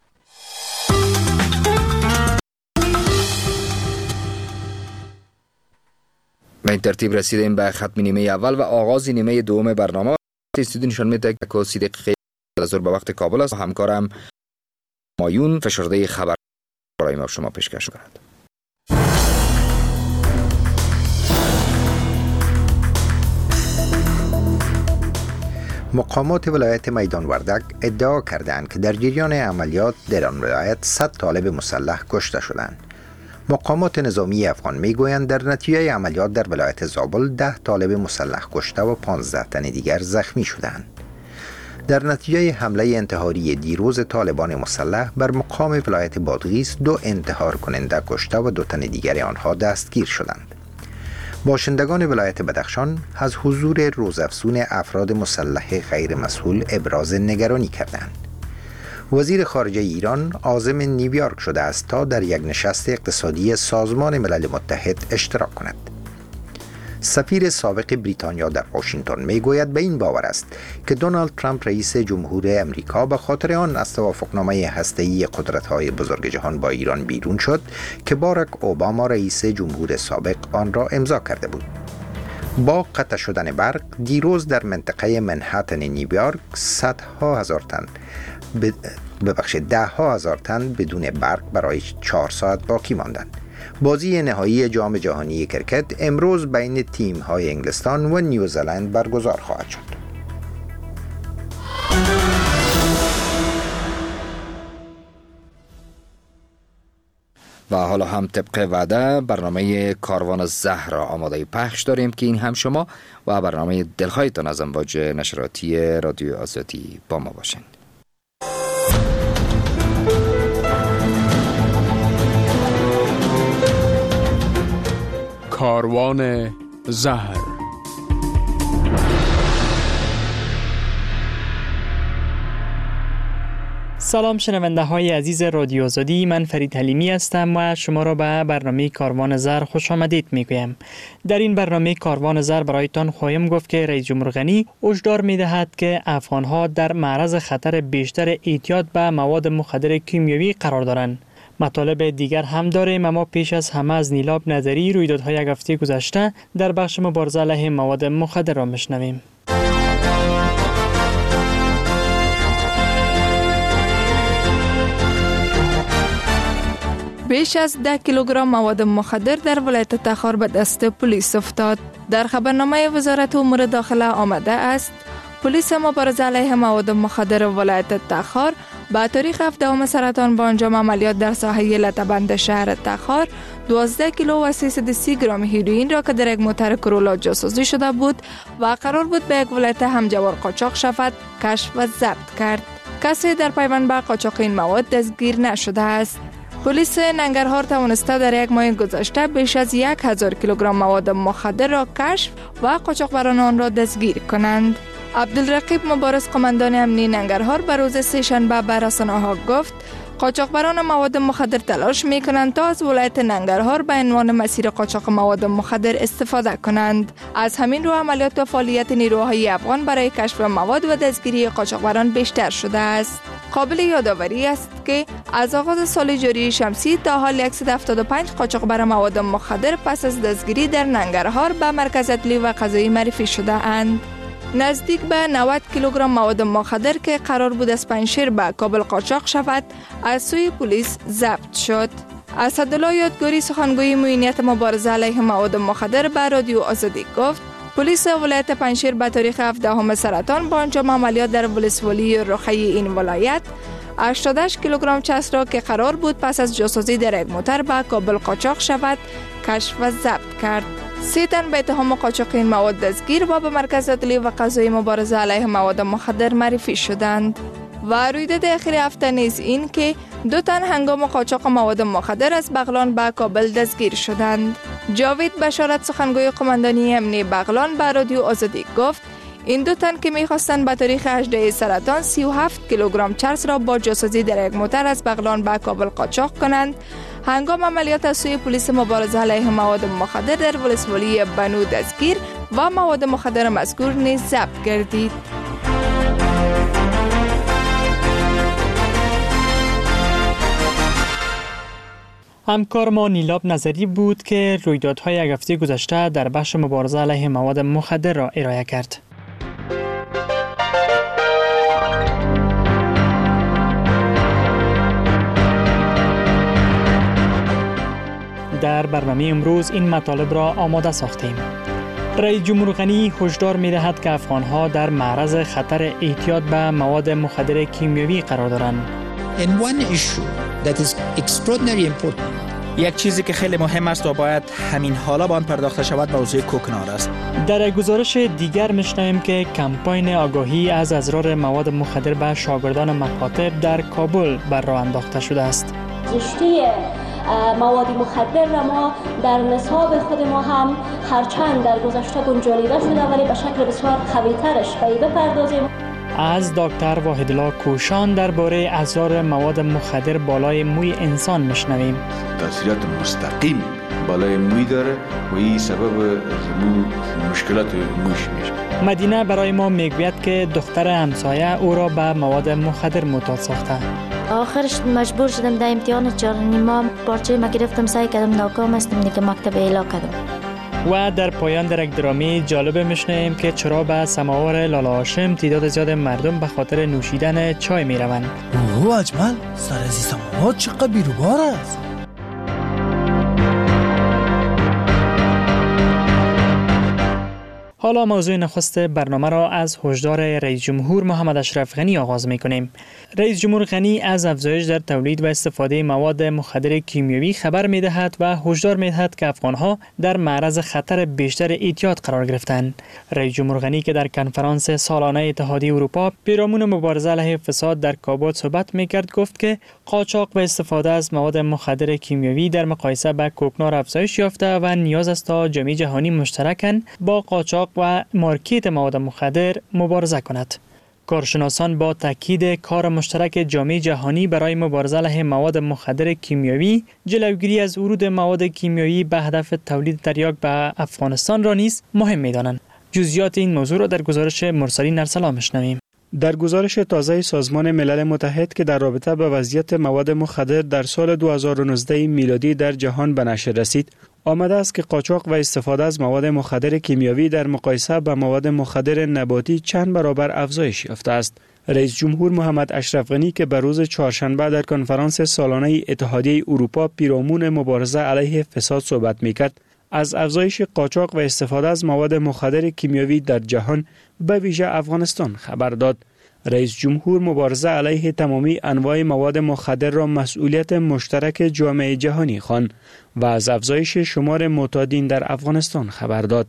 به این ترتیب رسیدیم به ختم نیمه اول و آغاز نیمه دوم برنامه. استودیو نشان میده که صدیق خیلی از به وقت کابل است. همکارم مایون فشرده خبر برای ما شما پیشکش کند. مقامات ولایت میدان وردک ادعا کردند که در جریان عملیات در آن ولایت 100 طالب مسلح کشته شدند. مقامات نظامی افغان میگویند در نتیجه عملیات در ولایت زابل 10 طالب مسلح کشته و 15 تن دیگر زخمی شدند. در نتیجه حمله انتحاری دیروز طالبان مسلح بر مقام ولایت بادغیس 2 انتحار کننده کشته و 2 تن دیگر آنها دستگیر شدند. باشندگان ولایت بدخشان از حضور روزافزون افراد مسلح غیر مسئول ابراز نگرانی کردند. وزیر خارجه ایران عازم نیویورک شده است تا در یک نشست اقتصادی سازمان ملل متحد اشتراک کند. سفیر سابق بریتانیا در واشنگتن میگوید به این باور است که دونالد ترامپ رئیس جمهور امریکا به خاطر آن از توافقنامه هسته‌ای قدرت‌های بزرگ جهان با ایران بیرون شد که باراک اوباما رئیس جمهور سابق آن را امضا کرده بود. با قطع شدن برق دیروز در منطقه منهتن نیویورک ده ها هزار تن بدون برق برای 4 ساعت باقی ماندند. بازی نهایی جام جهانی کرکت امروز بین تیم‌های انگلستان و نیوزلند برگزار خواهد شد. و حالا هم طبق وعده برنامه کاروان زهر را آماده پخش داریم که این هم شما و برنامه دلخواهتان از امواج نشراتی رادیو آزادی با ما باشین. کاروان زهر. سلام شنونده های عزیز رادیو آزادی، من فرید حلیمی هستم و شما را به برنامه کاروان زهر خوش آمدید میگویم. در این برنامه کاروان زهر برایتان خواهیم گفت که رئیس جمهور غنی هشدار میدهد که افغانها در معرض خطر بیشتر اعتیاد به مواد مخدر کیمیایی قرار دارند. مطالب دیگر هم داریم، اما پیش از همه از نیلاب نظری رویدادهای یک هفته گذشته در بخش مبارزه علیه مواد مخدر را میشنویم. بیش از 10 کیلوگرم مواد مخدر در ولایت تخار به دست پلیس افتاد. در خبرنامه وزارت امور داخله آمده است پلیس مبارزه علیه مواد مخدر ولایت تخار با تاریخ 17 سرطان با انجام عملیات در ساحه لطه‌بند شهر تخار 12 کیلو و 330 گرم هیروئین را که در یک موتر کرولا جاسوسی شده بود و قرار بود به یک ولایت همجوار قاچاق شود کشف و ضبط کرد. کسی در پیوند به قاچاق این مواد دستگیر نشده است. پلیس ننگرهار توانسته در یک ماه گذشته بیش از 1000 کیلوگرم مواد مخدر را کشف و قاچاقبران آن را دستگیر کنند. عبدالرقیب مبارز قماندان امنی ننگرهار به روز سه‌شنبه به رسانه‌ها گفت قاچاقبران مواد مخدر تلاش می‌کنند تا از ولایت ننگرهار به عنوان مسیر قاچاق مواد مخدر استفاده کنند. از همین رو عملیات و فعالیت نیروهای افغان برای کشف مواد و دستگیری قاچاقبران بیشتر شده است. قابل یادآوری است که از آغاز سال جاری شمسی تا حال 175 قاچاقبر مواد مخدر پس از دستگیری در ننگرهار به مرکز عدلی و قضایی معرفی شده اند. نزدیک به 90 کیلوگرم مواد مخدر که قرار بود از پنجشیر به کابل قاچاق شود از سوی پلیس ضبط شد. اسدالله یادگاری سخنگوی معینیت مبارزه علیه مواد مخدر به رادیو آزادی گفت پلیس ولایت پنجشیر به تاریخ 17 سرطان با انجام عملیات در ولسوالی رخی این ولایت 88 کیلوگرم چسب را که قرار بود پس از جاسازی در یک موتر به کابل قاچاق شود کشف و ضبط کرد. 3 تن به اتهام قاچاق این مواد دستگیر و به مرکز عدلی و قضایی مبارزه علیه مواد مخدر معرفی شدند. و رویداد اخیر هفته نیز این که 2 تن هنگام قاچاق مواد مخدر از بغلان به کابل دستگیر شدند. جاوید بشارت سخنگوی قماندانی امنیه بغلان به رادیو آزادی گفت این 2 تن که می‌خواستند به تاریخ 18 سرطان 37 کیلوگرم چرس را با جاسازی در یک موتر از بغلان به کابل قاچاق کنند، هنگام عملیات از سوی پلیس مبارزه علیه مواد مخدر در ولسوالی بنو دستگیر و مواد مخدر مذکور نیز ضبط گردید. همکار ما نیلاب نظری بود که رویدادهای یک هفته گذشته در بخش مبارزه علیه مواد مخدر را ارائه کرد. در برنامه امروز این مطالب را آماده ساختیم. رئیس جمهور غنی هشدار می‌دهد که افغان‌ها در معرض خطر اعتیاد به مواد مخدر کیمیایی قرار دارند. And one issue that is extraordinarily important. یک چیزی که خیلی مهم است و باید همین حالا به آن پرداخته شود موضوع کوکنار است. در گزارش دیگر می‌شنویم که کمپاین آگاهی از اضرار مواد مخدر به شاگردان مکاتب در کابل بر راه انداخته شده است. زشتی مواد مخدر را ما در نصاب خود ما هم هرچند در گذشته گنجانیده شده ولی به شکل بسیار قوی‌ترش بپردازیم. از دکتر واحدالله کوشان درباره اضرار مواد مخدر بالای موی انسان میشنویم. تاثیرات مستقیم بالای موی داره و این سبب مشکلات مویش میشه. مدینه برای ما میگوید که دختر همسایه او را به مواد مخدر معتاد ساخته. آخرش مجبور شدم در امتحان 4.5 پارچه ما گرفتم، سعی کردم ناکام هستم دیگه مکتب اعلا کردم. و در پایان در یک درامی جالب میشنویم که چرا به سماور لالا هاشم تعداد زیاد مردم به خاطر نوشیدن چای میروند. اوه اجمل، سر از سماور چقدر بیروبار است. حالا موضوع نخست برنامه را از هشدار رئیس جمهور محمد اشرف غنی آغاز می‌کنیم. رئیس جمهور غنی از افزایش در تولید و استفاده مواد مخدر کیمیایی خبر می‌دهد و هشدار می‌دهد که افغان‌ها در معرض خطر بیشتر اعتیاد قرار گرفتند. رئیس جمهور غنی که در کنفرانس سالانه اتحادیه اروپا پیرامون مبارزه علیه فساد در کابل صحبت می‌کرد گفت که قاچاق و استفاده از مواد مخدر کیمیایی در مقایسه با کوکنار افزایش یافته و نیاز است تا جامعه جهانی مشترکاً با قاچاق و مارکت مواد مخدر مبارزه کند. کارشناسان با تاکید کار مشترک جامعه جهانی برای مبارزه علیه مواد مخدر کیمیایی، جلوگیری از ورود مواد کیمیایی به هدف تولید تریاک به افغانستان را نیز مهم می‌دانند. جزئیات این موضوع را در گزارش مرسلین ارسلان می‌شنویم. در گزارش تازه سازمان ملل متحد که در رابطه با وضعیت مواد مخدر در سال 2019 میلادی در جهان به نشر رسید، آمده است که قاچاق و استفاده از مواد مخدر کیمیایی در مقایسه با مواد مخدر نباتی چند برابر افزایش یافته است. رئیس جمهور محمد اشرف غنی که به روز چهارشنبه در کنفرانس سالانه اتحادیه اروپا پیرامون مبارزه علیه فساد صحبت می‌کرد، از افزایش قاچاق و استفاده از مواد مخدر کیمیایی در جهان به ویژه افغانستان خبر داد. رئیس جمهور مبارزه علیه تمامی انواع مواد مخدر را مسئولیت مشترک جامعه جهانی خواند و از افزایش شمار معتادین در افغانستان خبر داد.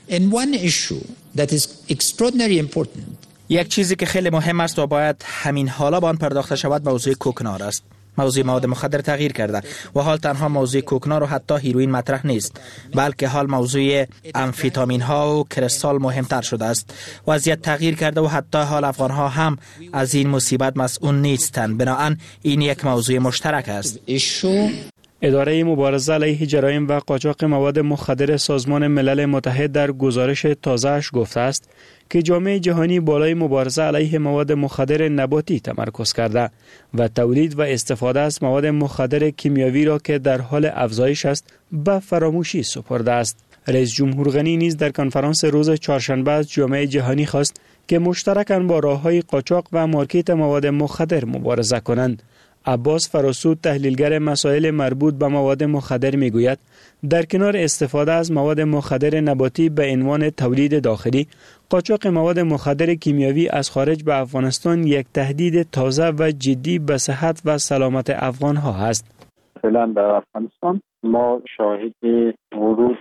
یک چیزی که خیلی مهم است و باید همین حالا به آن پرداخته شود موضوع کوکنار است. موضوع مواد مخدر تغییر کرده و حال تنها موضوع کوکنار و حتی هیروئین مطرح نیست، بلکه حال موضوع امفیتامین ها و کریستال مهمتر شده است. وضعیت تغییر کرده و حتی حال افغان ها هم از این مصیبت مسئول نیستند. بنابراین این یک موضوع مشترک است. اداره مبارزه علیه جرایم و قاچاق مواد مخدر سازمان ملل متحد در گزارش تازه‌اش گفته است که جامعه جهانی بالای مبارزه علیه مواد مخدر نباتی تمرکز کرده و تولید و استفاده از مواد مخدر کیمیایی را که در حال افزایش است به فراموشی سپرده است. رئیس جمهور غنی نیز در کنفرانس روز چهارشنبه از جامعه جهانی خواست که مشترکاً با راه‌های قاچاق و مارکت مواد مخدر مبارزه کنند. عباس فراسو تحلیلگر مسائل مربوط به مواد مخدر میگوید در کنار استفاده از مواد مخدر نباتی به عنوان تولید داخلی، قاچاق مواد مخدر کیمیاوی از خارج به افغانستان یک تهدید تازه و جدی به صحت و سلامت افغان‌ها است. فعلا در افغانستان ما شاهد ورود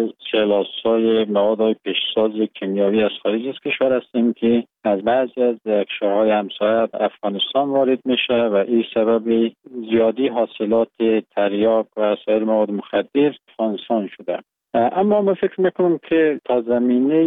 چلاسای مواد پیشساز کیمیاوی از خارج از کشور هستیم که از بعضی از کشورهای همسایه افغانستان وارد میشه و این سبب زیادی حاصلات تریاک و سایر مواد مخدر افغانستان شده. اما من فکر میکنم که تا زمینه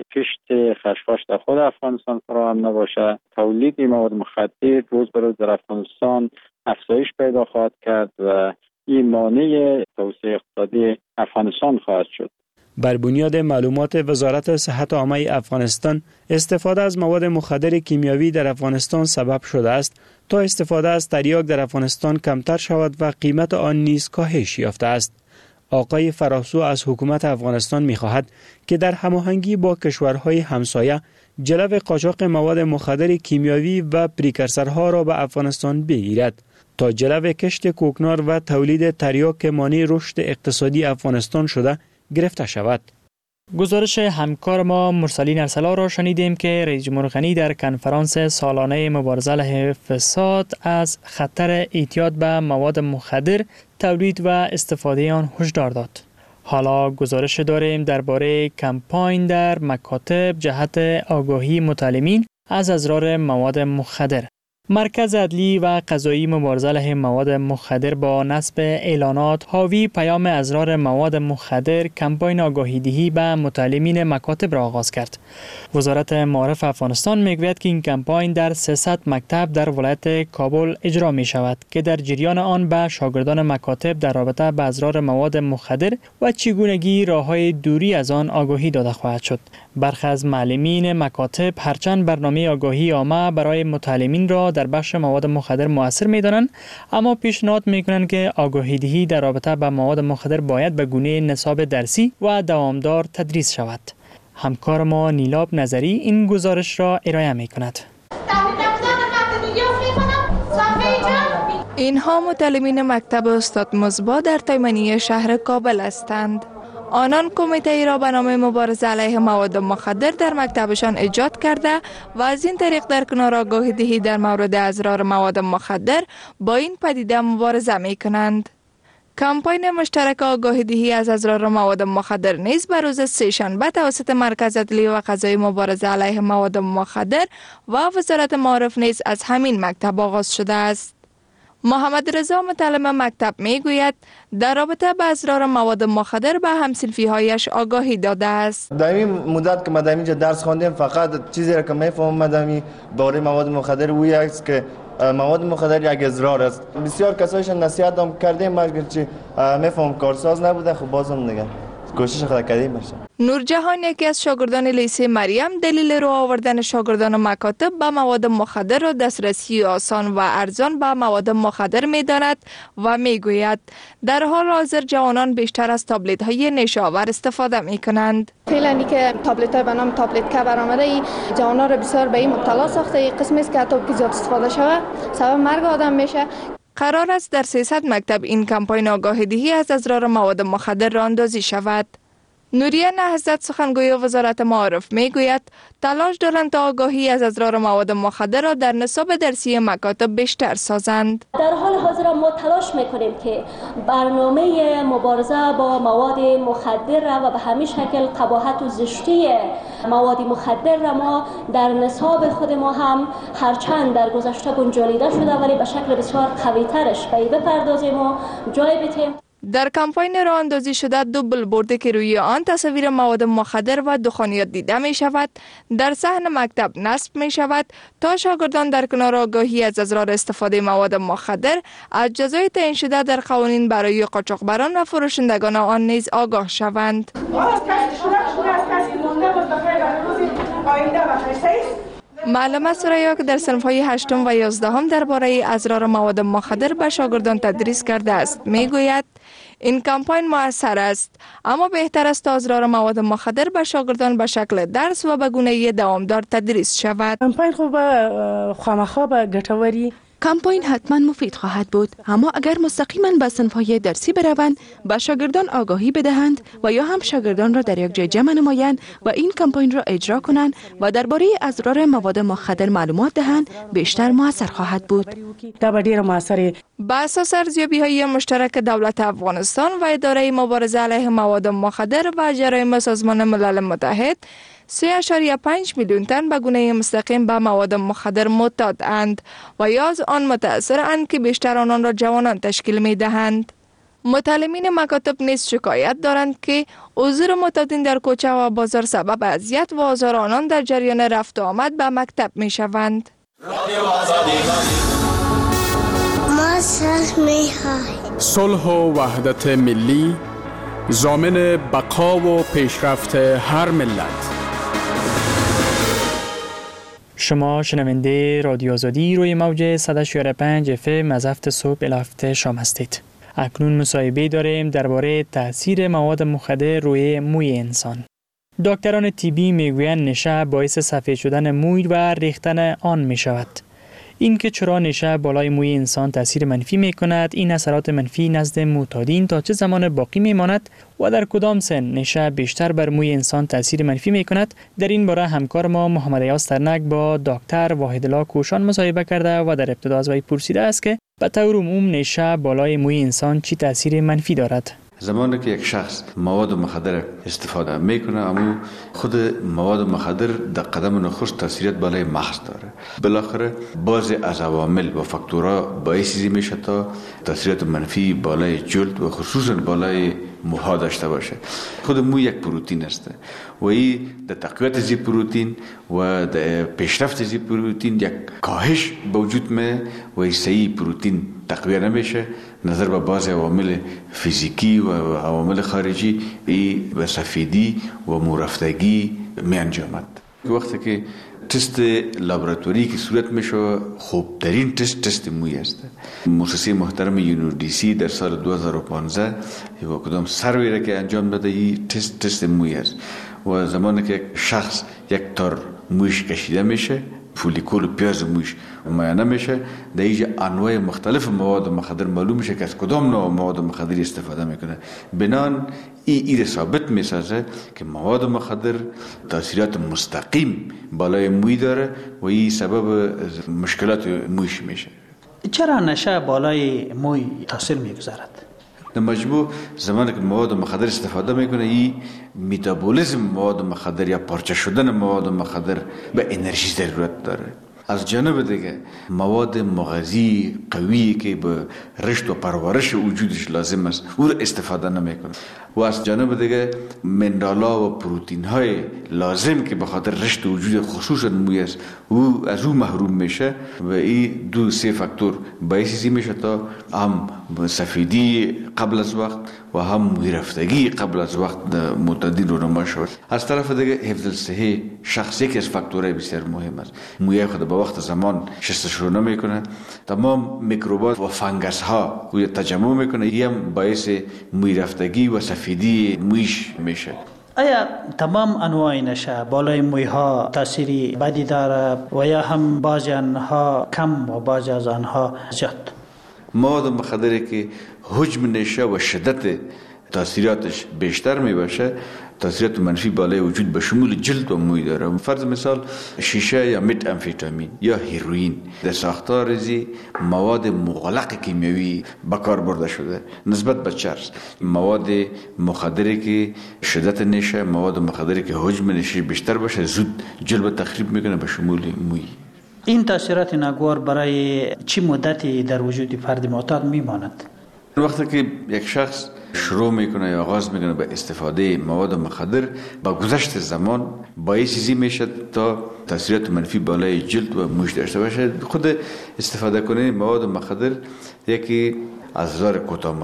کشت خشخاش در خود افغانستان فراهم نباشه، تولید مواد مخدر روز به روز در افغانستان افزایش پیدا خواهد کرد و این مانع توسعه اقتصادی افغانستان خواهد شد. بر بنیاد معلومات وزارت صحت عامه افغانستان، استفاده از مواد مخدر کیمیاوی در افغانستان سبب شده است تا استفاده از تریاک در افغانستان کمتر شود و قیمت آن نیز کاهش یافته است. آقای فراسو از حکومت افغانستان می‌خواهد که در هماهنگی با کشورهای همسایه جلو قاچاق مواد مخدر کیمیاوی و پریکرسرها را به افغانستان بگیرد تا جلو کشت کوکنار و تولید تریاک که مانع رشد اقتصادی افغانستان شده گرفته شود. گزارش همکار ما مرسلین ارسلا را شنیدیم که رئیس جمهور غنی در کنفرانس سالانه مبارزه علیه فساد از خطر اعتیاد به مواد مخدر، تولید و استفاده آن هشدار داد. حالا گزارش داریم درباره کمپاین در مکاتب جهت آگاهی متعلمین از اضرار مواد مخدر. مرکز عدلی و قضایی مبارزه علیه مواد مخدر با نصب اعلانات حاوی پیام اضرار مواد مخدر کمپاین آگاهی‌دهی به متعلمین مکاتب را آغاز کرد. وزارت معارف افغانستان میگوید که این کمپاین در 300 مکتب در ولایت کابل اجرا می شود که در جریان آن به شاگردان مکاتب در رابطه با اضرار مواد مخدر و چگونگی راه‌های دوری از آن آگاهی داده خواهد شد. برخی از معلمین مکاتب هرچند برنامه آگاهی عامه برای متعلمین را در بخش مواد مخدر مؤثر می‌دانند، اما پیشنهاد می‌کنند که آگاهی‌دهی در رابطه با مواد مخدر باید به گونه نصاب درسی و دوامدار تدریس شود. همکار ما نیلاب نظری این گزارش را ارائه می‌کند. اینها متعلمین مکتب استاد مصباح در تایمنی شهر کابل هستند. آنان کمیته ای را به نام مبارزه علیه مواد مخدر در مکتبشان ایجاد کرده و از این طریق در کنار آگاهی دهی در مورد اضرار مواد مخدر با این پدیده مبارزه می کنند. کمپاین مشترک آگاهی دهی از اضرار مواد مخدر نیز به روز سه‌شنبه توسط مرکز عدلی و قضایی مبارزه علیه مواد مخدر و وزارت معارف نیز از همین مکتب آغاز شده است. محمد رضا متعلم مکتب میگوید در رابطه با اضرار مواد مخدر به همصنفی هایش آگاهی داده است. در این مدت که ما در اینجا درس خواندیم فقط چیزی را که میفهمم در باره مواد مخدر وی است که مواد مخدر یک اضرار است. بسیار کسایش نصیحت هم کردیم مگر چی میفهمم کارساز نبوده، خب بازم دیگه کوشش خود کردیم باشه. نورجهان یکی از شاگردان لیسه مریم دلیل رو آوردن شاگردان مکاتب به مواد مخدر را دسترسی آسان و ارزان به مواد مخدر می‌داند و میگوید در حال حاضر جوانان بیشتر از تابلت های نشاور استفاده می‌کنند. فعلا که تابلت های به نام تابلت که برآمده جوانان را بسیار به این مبتلا ساخته. این قسمی است که حتی که زیاد استفاده شود سبب مرگ آدم میشه. قرار است در 300 مکتب این کمپاین آگاهی دهی از اضرار مواد مخدر راه اندازی شود. نوریه نهضت سخنگوی وزارت معارف میگوید تلاش دارند تا آگاهی از اضرار مواد مخدر را در نصاب درسی مکاتب بیشتر سازند. در حال حاضر ما تلاش میکنیم که برنامه مبارزه با مواد مخدر را و به همین شکل قباحت و زشتی مواد مخدر را ما در نصاب خود ما هم هرچند در گذشته گنجانیده شده ولی به شکل بسیار قوی ترش بپردازیم و جای بدیم. در کمپاین راه اندازی شده 2 بیلبورد که روی آن تصاویر مواد مخدر و دخانیات دیده می شود در صحن مکتب نصب می شود تا شاگردان در کنار آگاهی از اضرار استفاده مواد مخدر از جزای تعیین شده در قوانین برای قاچاقبران و فروشندگان آن نیز آگاه شوند. معلم سریا که در صنف‌های 8 و 11 درباره اضرار مواد مخدر به شاگردان تدریس کرده است میگوید این کمپاین مؤثر است، اما بهتر است تا اضرار مواد مخدر به شاگردان به شکل درس و به گونه دوامدار تدریس شود. کمپاین خوب خامخا به ګټوري کمپاین حتما مفید خواهد بود، اما اگر مستقیما به صنف‌های درسی بروند، به شاگردان آگاهی بدهند و یا هم شاگردان را در یک جای جمع نمایند و این کمپاین را اجرا کنند و درباره اضرار مواد مخدر معلومات دهند، بیشتر موثر خواهد بود. با اساس ارزیابی‌های مشترک دولت افغانستان و اداره مبارزه علیه مواد مخدر و جرایم سازمان ملل متحد، 3.5 میلیون تن به گونه مستقیم به مواد مخدر معتاد اند و یا از آن متأثر اند که بیشتر آنان را جوانان تشکیل می دهند. متعلمین مکاتب نیز شکایت دارند که حضور معتادین در کوچه و بازار سبب اذیت و آزار آنان در جریان رفت و آمد به مکتب می شوند. ما صلح و وحدت ملی ضامن بقا و پیشرفت هر ملت. شما شنونده رادیو آزادی روی موج 104.5 FM از هفت صبح الی هفت شام هستید. اکنون مصاحبه داریم درباره تاثیر مواد مخدر روی موی انسان. دکتران طبی میگویند نشه باعث سفید شدن موی و ریختن آن می شود. این که چرا نشه بالای موی انسان تاثیر منفی می کند، این اثرات منفی نزد معتادین تا چه زمان باقی می ماند و در کدام سن نشه بیشتر بر موی انسان تاثیر منفی می کند، در این باره همکار ما محمد ایاز ترنک با دکتر واحدالله کوشان مصاحبه کرده و در ابتدا از وی پرسیده است که به طور عموم نشه بالای موی انسان چی تاثیر منفی دارد. زمانی که یک شخص مواد مخدر استفاده میکنه، اما خود مواد مخدر در قدم نخست تاثیرات بالای مغز داره. بالاخره بعضی از عوامل و فاکتورها باعث میشه تا تاثیرات منفی بالای جلد و خصوصا بالای موها داشته باشه. خود مو یک پروتئین است و این در تقویت از پروتئین و در پیشرفت از پروتئین یک کاهش به وجود میاد و این صحیح پروتئین تقویت نمیشه. نظر به بعضی عوامل فیزیکی و عوامل خارجی ای به سفیدی و مورفتگی می انجامد. وقتی که تست لابراتوری که صورت میشه، خوبترین تست موی است. مؤسسه محترم UNODC در سال 2015 و کدام سروی را که انجام داده این تست موی است و زمانی که شخص یک تار مویش کشیده میشه، فولیکول و پیاز مویش معاینه میشه، در اینجا انواع مختلف مواد مخدر معلوم میشه که از کدام نوع مواد مخدری استفاده میکنه. بنان این ثابت میسازه که مواد مخدر تاثیرات مستقیم بالای موی داره و این سبب مشکلات مویش میشه. چرا نشه بالای موی تاثیر میگذارد؟ در مجموع زمانی که مواد مخدر استفاده میکنه، این متابولیسم مواد مخدر یا پارچه شدن مواد مخدر به انرژی ضرورت داره. از جانب دیگه مواد مغذی قوی که به رشد و پرورش وجودش لازم است او را استفاده نمیکنه و از جانب دیگه منرالا و پروتئین های لازم که به خاطر رشد وجود خصوصا موی است او از او محروم میشه و این دو سه فاکتور باعث میشه تا هم سفیدی قبل از وقت و هم موی رفتگی قبل از وقت معتادین رونما شود. از طرف دیگه حفظ الصحه شخص یکی از فاکتورهای بسیار مهم است. موی خود به وقت زمان شست شروع نمیکنه، تمام میکروبات و فنگس ها روی تجمع میکنه، این هم باعث موی رفتگی و سفیدی مویش میشه. آیا تمام انواع نشه بالای موی ها تأثیری بدی داره و یا هم بعضی آنها کم و بعضی از آنها زیاد؟ مواد مخدری که حجم نشه و شدت تاثیراتش بیشتر می باشه، تاثیرات منفی بالای وجود به شمول جلد و موی داره. فرض مثال شیشه یا مت امفیتامین یا هیروئین در ساختار ریزی مواد مغلق کیمیایی به کار برده شده نسبت به چرس. مواد مخدری که شدت نشه، مواد مخدری که حجم نشه بیشتر باشه، زود جلب تخریب میکنه به شمول موی. این تاثیرات ناگوار برای چی مدتی در وجود فرد معتاد میماند؟ وقتی که یک شخص شروع میکنه یا آغاز میکنه به استفاده مواد مخدر، با گذشت زمان باعث میشه تا تاثیرات منفی بالای جلد و موش داشته باشه. خود استفاده کنه مواد مخدر یکی از نظر کوتاه مدت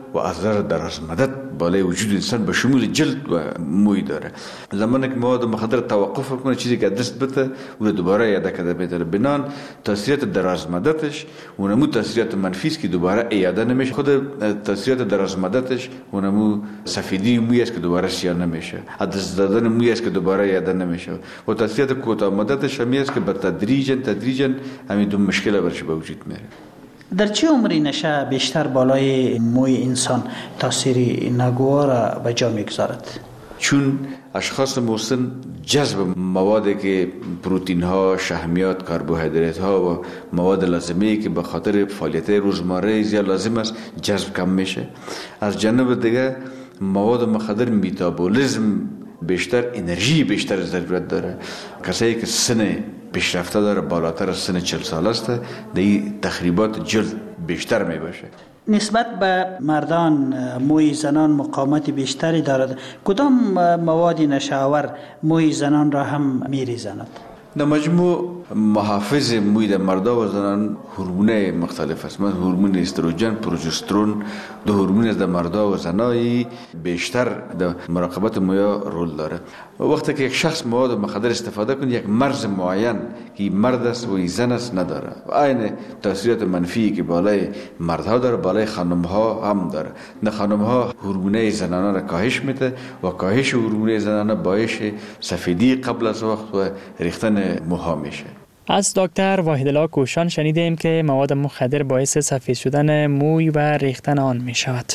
و اثر دراز مدت بالای وجود انسان به شمول جلد و موی داره. زمانی که مواد مخدر توقف کنه چیزی که دست بده و دوباره یاد کرده میتونه بنان تاثیرات دراز مدتش و نمو تاثیرات منفی است که دوباره ایاده نمیشه. خود تاثیرات دراز مدتش و نمو سفیدی موی است که دوباره سیاه نمیشه، از دست دادن موی است که دوباره ایاده نمیشه و تاثیرات کوتاه مدتش همی است که به تدریجا همین دو مشکل برش به وجود میاره. در چه عمری نشه بیشتر بالای موی انسان تاثیر ناگوار به جا میگذارد؟ چون اشخاص مسن جذب موادی که پروتئین ها، شحمیات، کربوهیدرات ها و مواد لازمه که به خاطر فعالیت روزمره زیاد لازم است جذب کم میشه. از جانب دیگه مواد مخدر متابولیسم بیشتر، انرژی بیشتر ضرورت داره. کسایی که سن پیشرفته داره بالاتر از سن 40 سال است دی تخریبات جلد بیشتر می باشه. نسبت به مردان موی زنان مقاومت بیشتری دارد. کدام مواد نشاور موی زنان را هم میریزند؟ در مجموع محافظ موی در مردا و زنان هورمونای مختلف است. مثلا هورمون استروژن، پروژسترون، دو هورمون از در مردا و زنایی بیشتر در مراقبت مویا رول داره. وقتی که یک شخص مواد مخدر استفاده کنه یک مرز معین که مرد است و زن است نداره. و عین تاثیرات منفی که بالای مردها داره بالای خانم ها هم داره. نه خانم ها هورمونای زنانه را کاهش میده و کاهش هورمونای زنانه باعث سفیدی قبل از وقت و ریختن موها میشه. از دکتر واحدالله کوشان شنیدیم که مواد مخدر باعث سفید شدن موی و ریختن آن می شود.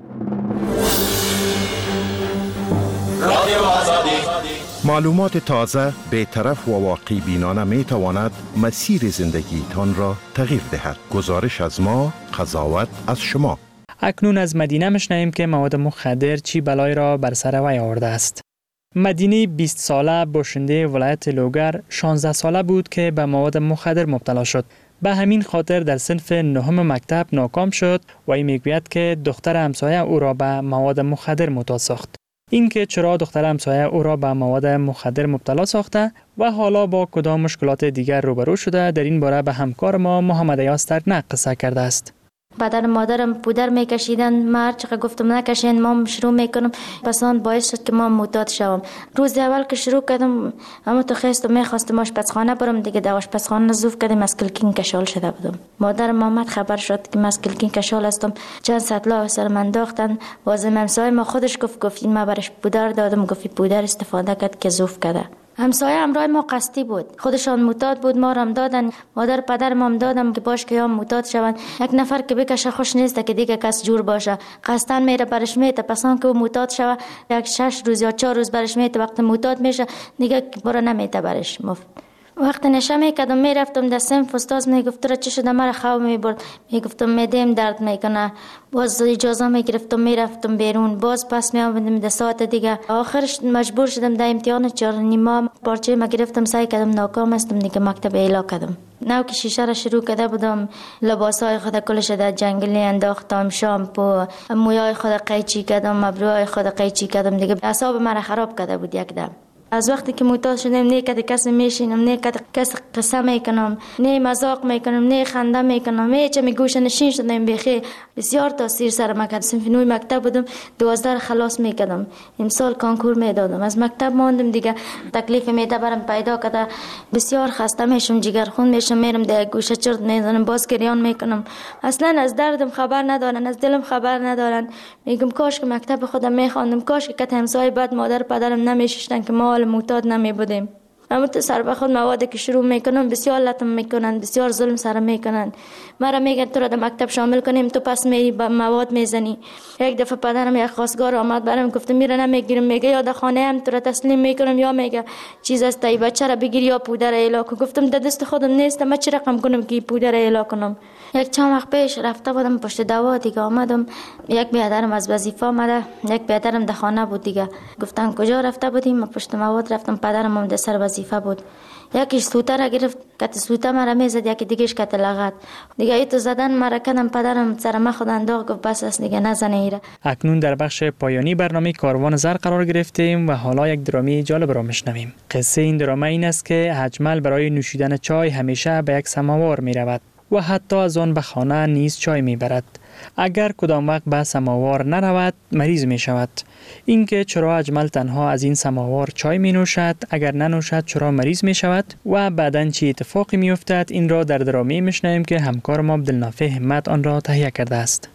معلومات تازه، بی‌طرف و واقعی بینانه می تواند مسیر زندگی تان را تغییر دهد. گزارش از ما، قضاوت از شما. اکنون از مدینه میشنویم که مواد مخدر چی بلای را بر سر وی آورده است. مدینی 20 ساله باشنده ولایت لوگر 16 ساله بود که به مواد مخدر مبتلا شد. به همین خاطر در صنف نهم مکتب ناکام شد و این میگوید که دختر همسایه او را به مواد مخدر معتاد ساخت. اینکه چرا دختر همسایه او را به مواد مخدر مبتلا ساخته و حالا با کدام مشکلات دیگر روبرو شده، در این باره به همکار ما محمد ایاز ترکنه قصه کرده است. پدر مادرم پودر میکشیدن، من چقدر گفتم نکشین، ما شروع میکنم، پس آن باعث شد که ما معتاد شوم. روز اول که شروع کردم اما تو خواستم میخواستم آشپزخانه برم، دیگه در آشپزخانه زوف کردم از کلکین کشال شده بودم. مادرم آمد خبر شد که من از کلکین کشال هستم، چند سطلا سر من انداختن. بازم همسایه ما خودش گفت ما برش پودر دادم، گفت پودر استفاده کرد که زوف کرده. همسایه همراه ما قصدی بود، خودشان معتاد بود، ما هم دادن، مادر پدر ما هم دادم که باش که هم معتاد شوند. یک نفر که بکشه خوش نیست که دیگه کس جور باشه، قصدن میره برش میته، پسان که معتاد شوه یک 6 روز یا 4 روز برش میته، وقت معتاد میشه دیگه برو نمیته برش مفت. وقتی نشه میکردم میرفتم در صنف، استاد میگفت تو را چی شده؟ مرا خواب میبرد، میگفتم معده‌ام درد میکنه، باز اجازه میگرفتم میرفتم بیرون، باز پس میآمدم در ساعت دیگه. آخرش مجبور شدم در امتحان 4.5 پارچه ما گرفتم، سعی کردم ناکام هستم دیگه، مکتب اعلا کردم. نو که شیشه را شروع کرده بودم، لباسای خود کلش در جنگلی انداختم، شامپو، مویای خود قیچی کردم، ابروهای خود قیچی کردم دیگه. اعصاب مرا خراب کرده بود یک دم. از وقتی که معتاد شدم نه کد کس میشینم، نه کد کس قصه میکنم، نه مذاق میکنم، نه خنده میکنم، هیچ میگوش نشین شدم. بخیر بسیار تاثیر سر ما کرد. صنف 9 مکتب بودم، 12 خلاص میکردم، امسال کنکور میدادم، از مکتب ماندم دیگه. تکلیف میده برام پیدا کرده، بسیار خسته میشم، جگرخون میشم، میرم در گوشه چرت میزنم، باز گریان میکنم. اصلا از دردم خبر ندارن، از دلم خبر ندارن. میگم کاش که مکتب خودم میخواندم، کاش که کت همسایه بعد مادر پدرم نمیششتن که ما معتاد نمی بودیم. اما تو سر به خود مواد که شروع میکنن بسیار لطم میکنن، بسیار ظلم سر میکنن. مرا میگن تو را در مکتب شامل کنیم، تو پس میری با مواد میزنی. یک دفعه پدرم یک خواستگار آمد برام گفت میره نمیگیرم، میگه یا در خانه هم تو را تسلیم میکنم یا میگه چیز است ای بچه را بگیر یا پودر اعلا کن. گفتم در دست خودم نیست، من چه رقم کنم که پودر اعلا کنم. یک چند وقت پیش رفته بودم پشت دوا دیگه، آمدم یک برادرم از وظیفه آمده، یک برادرم در خانه بود دیگه. گفتن کجا رفته بودیم؟ من پشت مواد رفتم، پدرم هم در سر وظیفه بود. یکیش سوته را گرفت، کت سوته مرا میزد، یکی دیگهش کت لغت دیگه. ایتو زدن مرا کردم، پدرم سر ما خود انداخت، گفت بس است دیگه نزنه ایره. اکنون در بخش پایانی برنامه کاروان زر قرار گرفتیم و حالا یک درامی جالب را میشنویم. قصه این درامه این است که اجمل برای نوشیدن چای همیشه به یک سماوار میرود. و حتی از آن به خانه نیز چای میبرد. اگر کدام وقت به سماوار نرود مریض می شود. اینکه چرا اجمل تنها از این سماوار چای می نوشد، اگر ننوشد چرا مریض می شود و بعداً چی اتفاقی می افتد، این را در درامه می شنویم که همکار ما عبدالنافع همت آن را تهیه کرده است.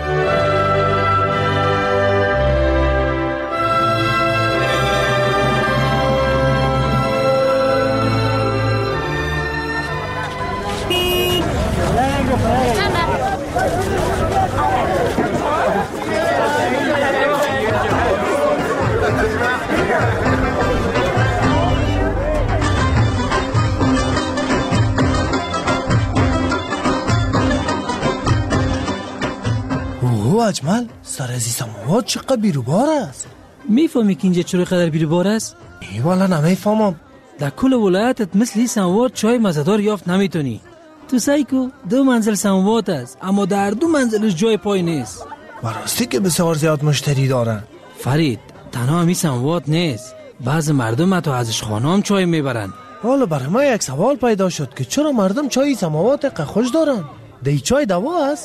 اجمل سر از سماوات چقدر بیروبار است. میفهمی که اینجا چرا قدر بیروبار است؟ ای والا نمیفهمم. در کل ولایتت مثل این سماوات چای مزدار یافت نمیتونی. تو سایکو 2 منزل سماوات است اما در 2 منزلش جای پای نیست. براستی که بسیار زیاد مشتری دارن. فرید تنها همی سماوات نیست، بعض مردم حتی ازش خانم چای میبرن. حالا برای ما یک سوال پیدا شد که چرا مردم چای سماوات خوش دارن؟ دی چای دوا است؟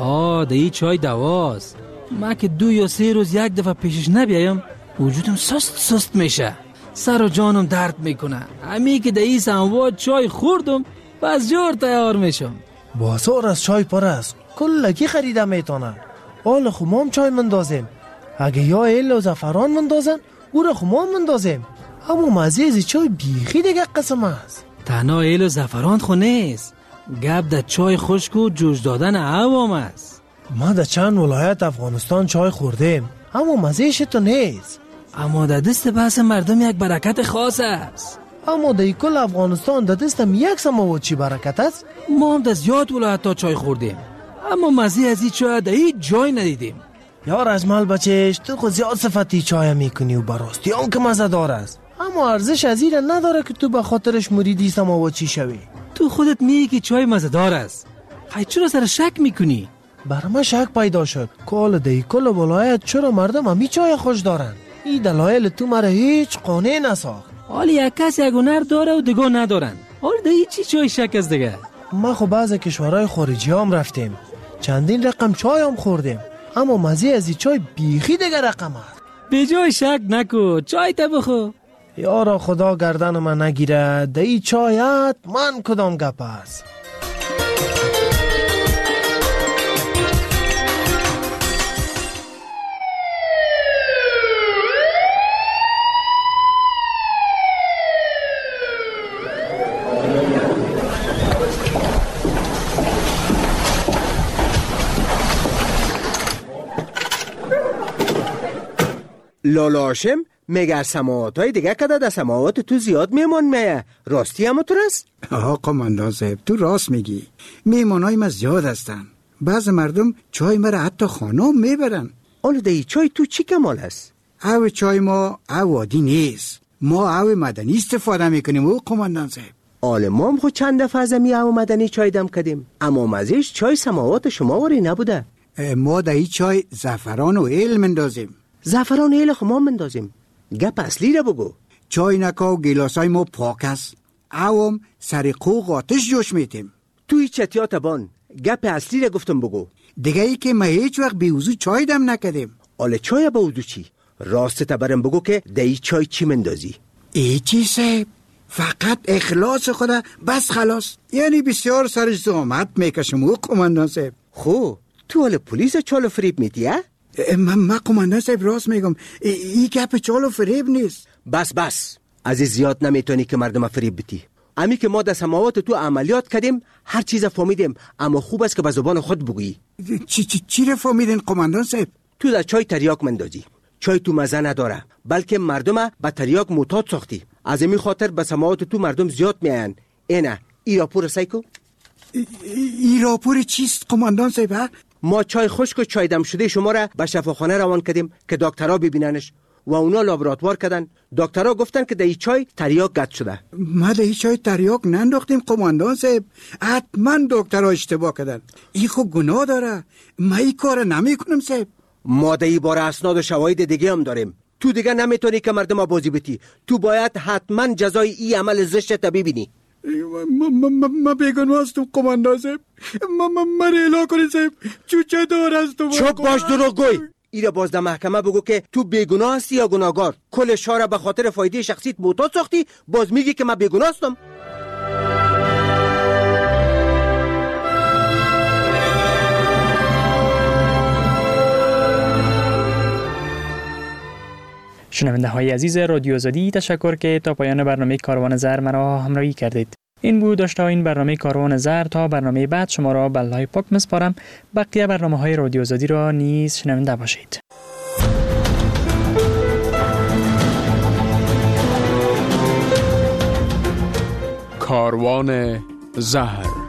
دی چای دواست. ما که 2 یا 3 روز یک دفعه پیشش نبیایم وجودم سست میشه، سر و جانم درد میکنه. همی که دی سماوات چای خوردم بس جور تیار میشم. بازار از چای پر است، کلکی خریده میتونه. حالا خمام چای مندازیم، اگه یا ایل و زعفران مندازن او را خمام مندازیم. اما مزیز چای بیخی دیگه قسم است. تنها ایل و زعفران خو نیست، گپ در چای خشک و جوش دادن عوام است. ما در چند ولایت افغانستان چای خوردیم اما مزیش تو نیست. اما در دست بحث مردم یک برکت خاص است. اما در کل افغانستان در دستم یک سماوات چی برکت است؟ ما هم در زیاد ولایت ها چای خوردیم اما مزی از این چای در هیچ جای ندیدیم. یار اجمل بچهش تو خود زیاد صفتی چای میکنی و براستی آن که مزه دار است، اما ارزش از این نداره که تو به خاطرش مریدی سماوات چی شوی. تو خودت میگی که چای مزه‌دار است، خیلی چرا سر شک میکنی؟ بر من شک پیدا شد کال دی کل ولایت چرا مردم همی چای خوش دارن. این دلایل تو مرا هیچ قانع نساخت. حالی یک کس یک هنر داره و دیگه ندارن، حالی دی چی چای شک از دیگه؟ ما خب بعض کشورهای خارجی هم رفتیم، چندین رقم چای هم خوردیم اما مزه از این چای بیخی دیگه رقم است. به جای شک نکو، چای تا بخو. یارا خدا گردن من نگیره، دی چایت من کدام گپ است. لالا هاشم مگر سماوات های دیگه کده در سماوات تو زیاد میمان میه، راستی هم تو راست؟ قماندان صاحب تو راست میگی، میمان های ما زیاد هستن. بعض مردم چای مرا حتی خانم میبرن. آنو دی چای تو چی کمال هست؟ او چای ما او عادی نیست، ما او مدنی استفاده میکنیم و قماندان صاحب. آل ما هم خود چند دفعه از امی او مدنی چای دم کدیم اما مزیش چای سماوات شما وری نبوده. ما در این چای زعفران و ایل مندازیم. زعفران و ایل خو ما مندازیم. گپ اصلی را بگو. چای نکا و گیلاسای ما پاک است، اوام سر قوق آتش جوش میتیم. توی چتیات بان گپ اصلی را گفتم بگو. دیگه ای که ما هیچ وقت بیوزو چای دم نکدیم. آله چای با وضو چی؟ راست تبرم بگو که دایی چای چی مندازی؟ ای چی صاحب، فقط اخلاص خدا بس خلاص. یعنی بسیار سرش زحمت میکشم و قماندان صاحب. خو تو حال پلیس چال فریب میدیه؟ من قماندان صاحب راست میگم، این گپ چال و فریب نیست. بس از زیاد نمیتونی که مردم فریب بدی. امی که ما در سماوات تو عملیات کردیم هر چیز فهمیدیم اما خوب است که به زبان خود بگویی. چی رو فهمیدین قماندان صاحب؟ تو در چای تریاک مندازی. چای تو مزه نداره بلکه مردم به تریاک معتاد ساختی. از این خاطر به سماوات تو مردم زیاد میاین. اینا ای راپور سایکو؟ ای راپور چیست قماندان صاحب؟ ما چای خشک و چای دم شده شما را به شفاخانه روان کردیم که دکترها ببیننش و اونا لابراتوار کردن. دکترها گفتن که در این چای تریاک قطع شده. ما در این چای تریاک ننداختیم قماندان صاحب، حتما دکترها اشتباه کردن. این خود گناه داره، ما این کار نمی کنم صاحب. ما در این باره اسناد و شواهد دیگه هم داریم. تو دیگه نمیتونی که مردم بازی بتی. تو باید حتما جزای این عمل زشت تا ببینی. ما بیگناه هستم قماندان صاحب. من اعلام کنید صاحب چوچه دار هستم. چوب باش دروغگوی. ایره باز در محکمه بگو که تو بیگناه هستی یا گناهگار. کل شهر به خاطر فایده شخصیت معتاد ساختی، باز میگی که من بیگناه هستم. شنونده های عزیز رادیو آزادی، تشکر که تا پایان برنامه کاروان زر مرا همراهی کردید. این بود داشته این برنامه کاروان زر. تا برنامه بعد شما را به الله پاک میسپارم. بقیه برنامه های رادیو آزادی را نیز شنونده باشید. کاروان زهر.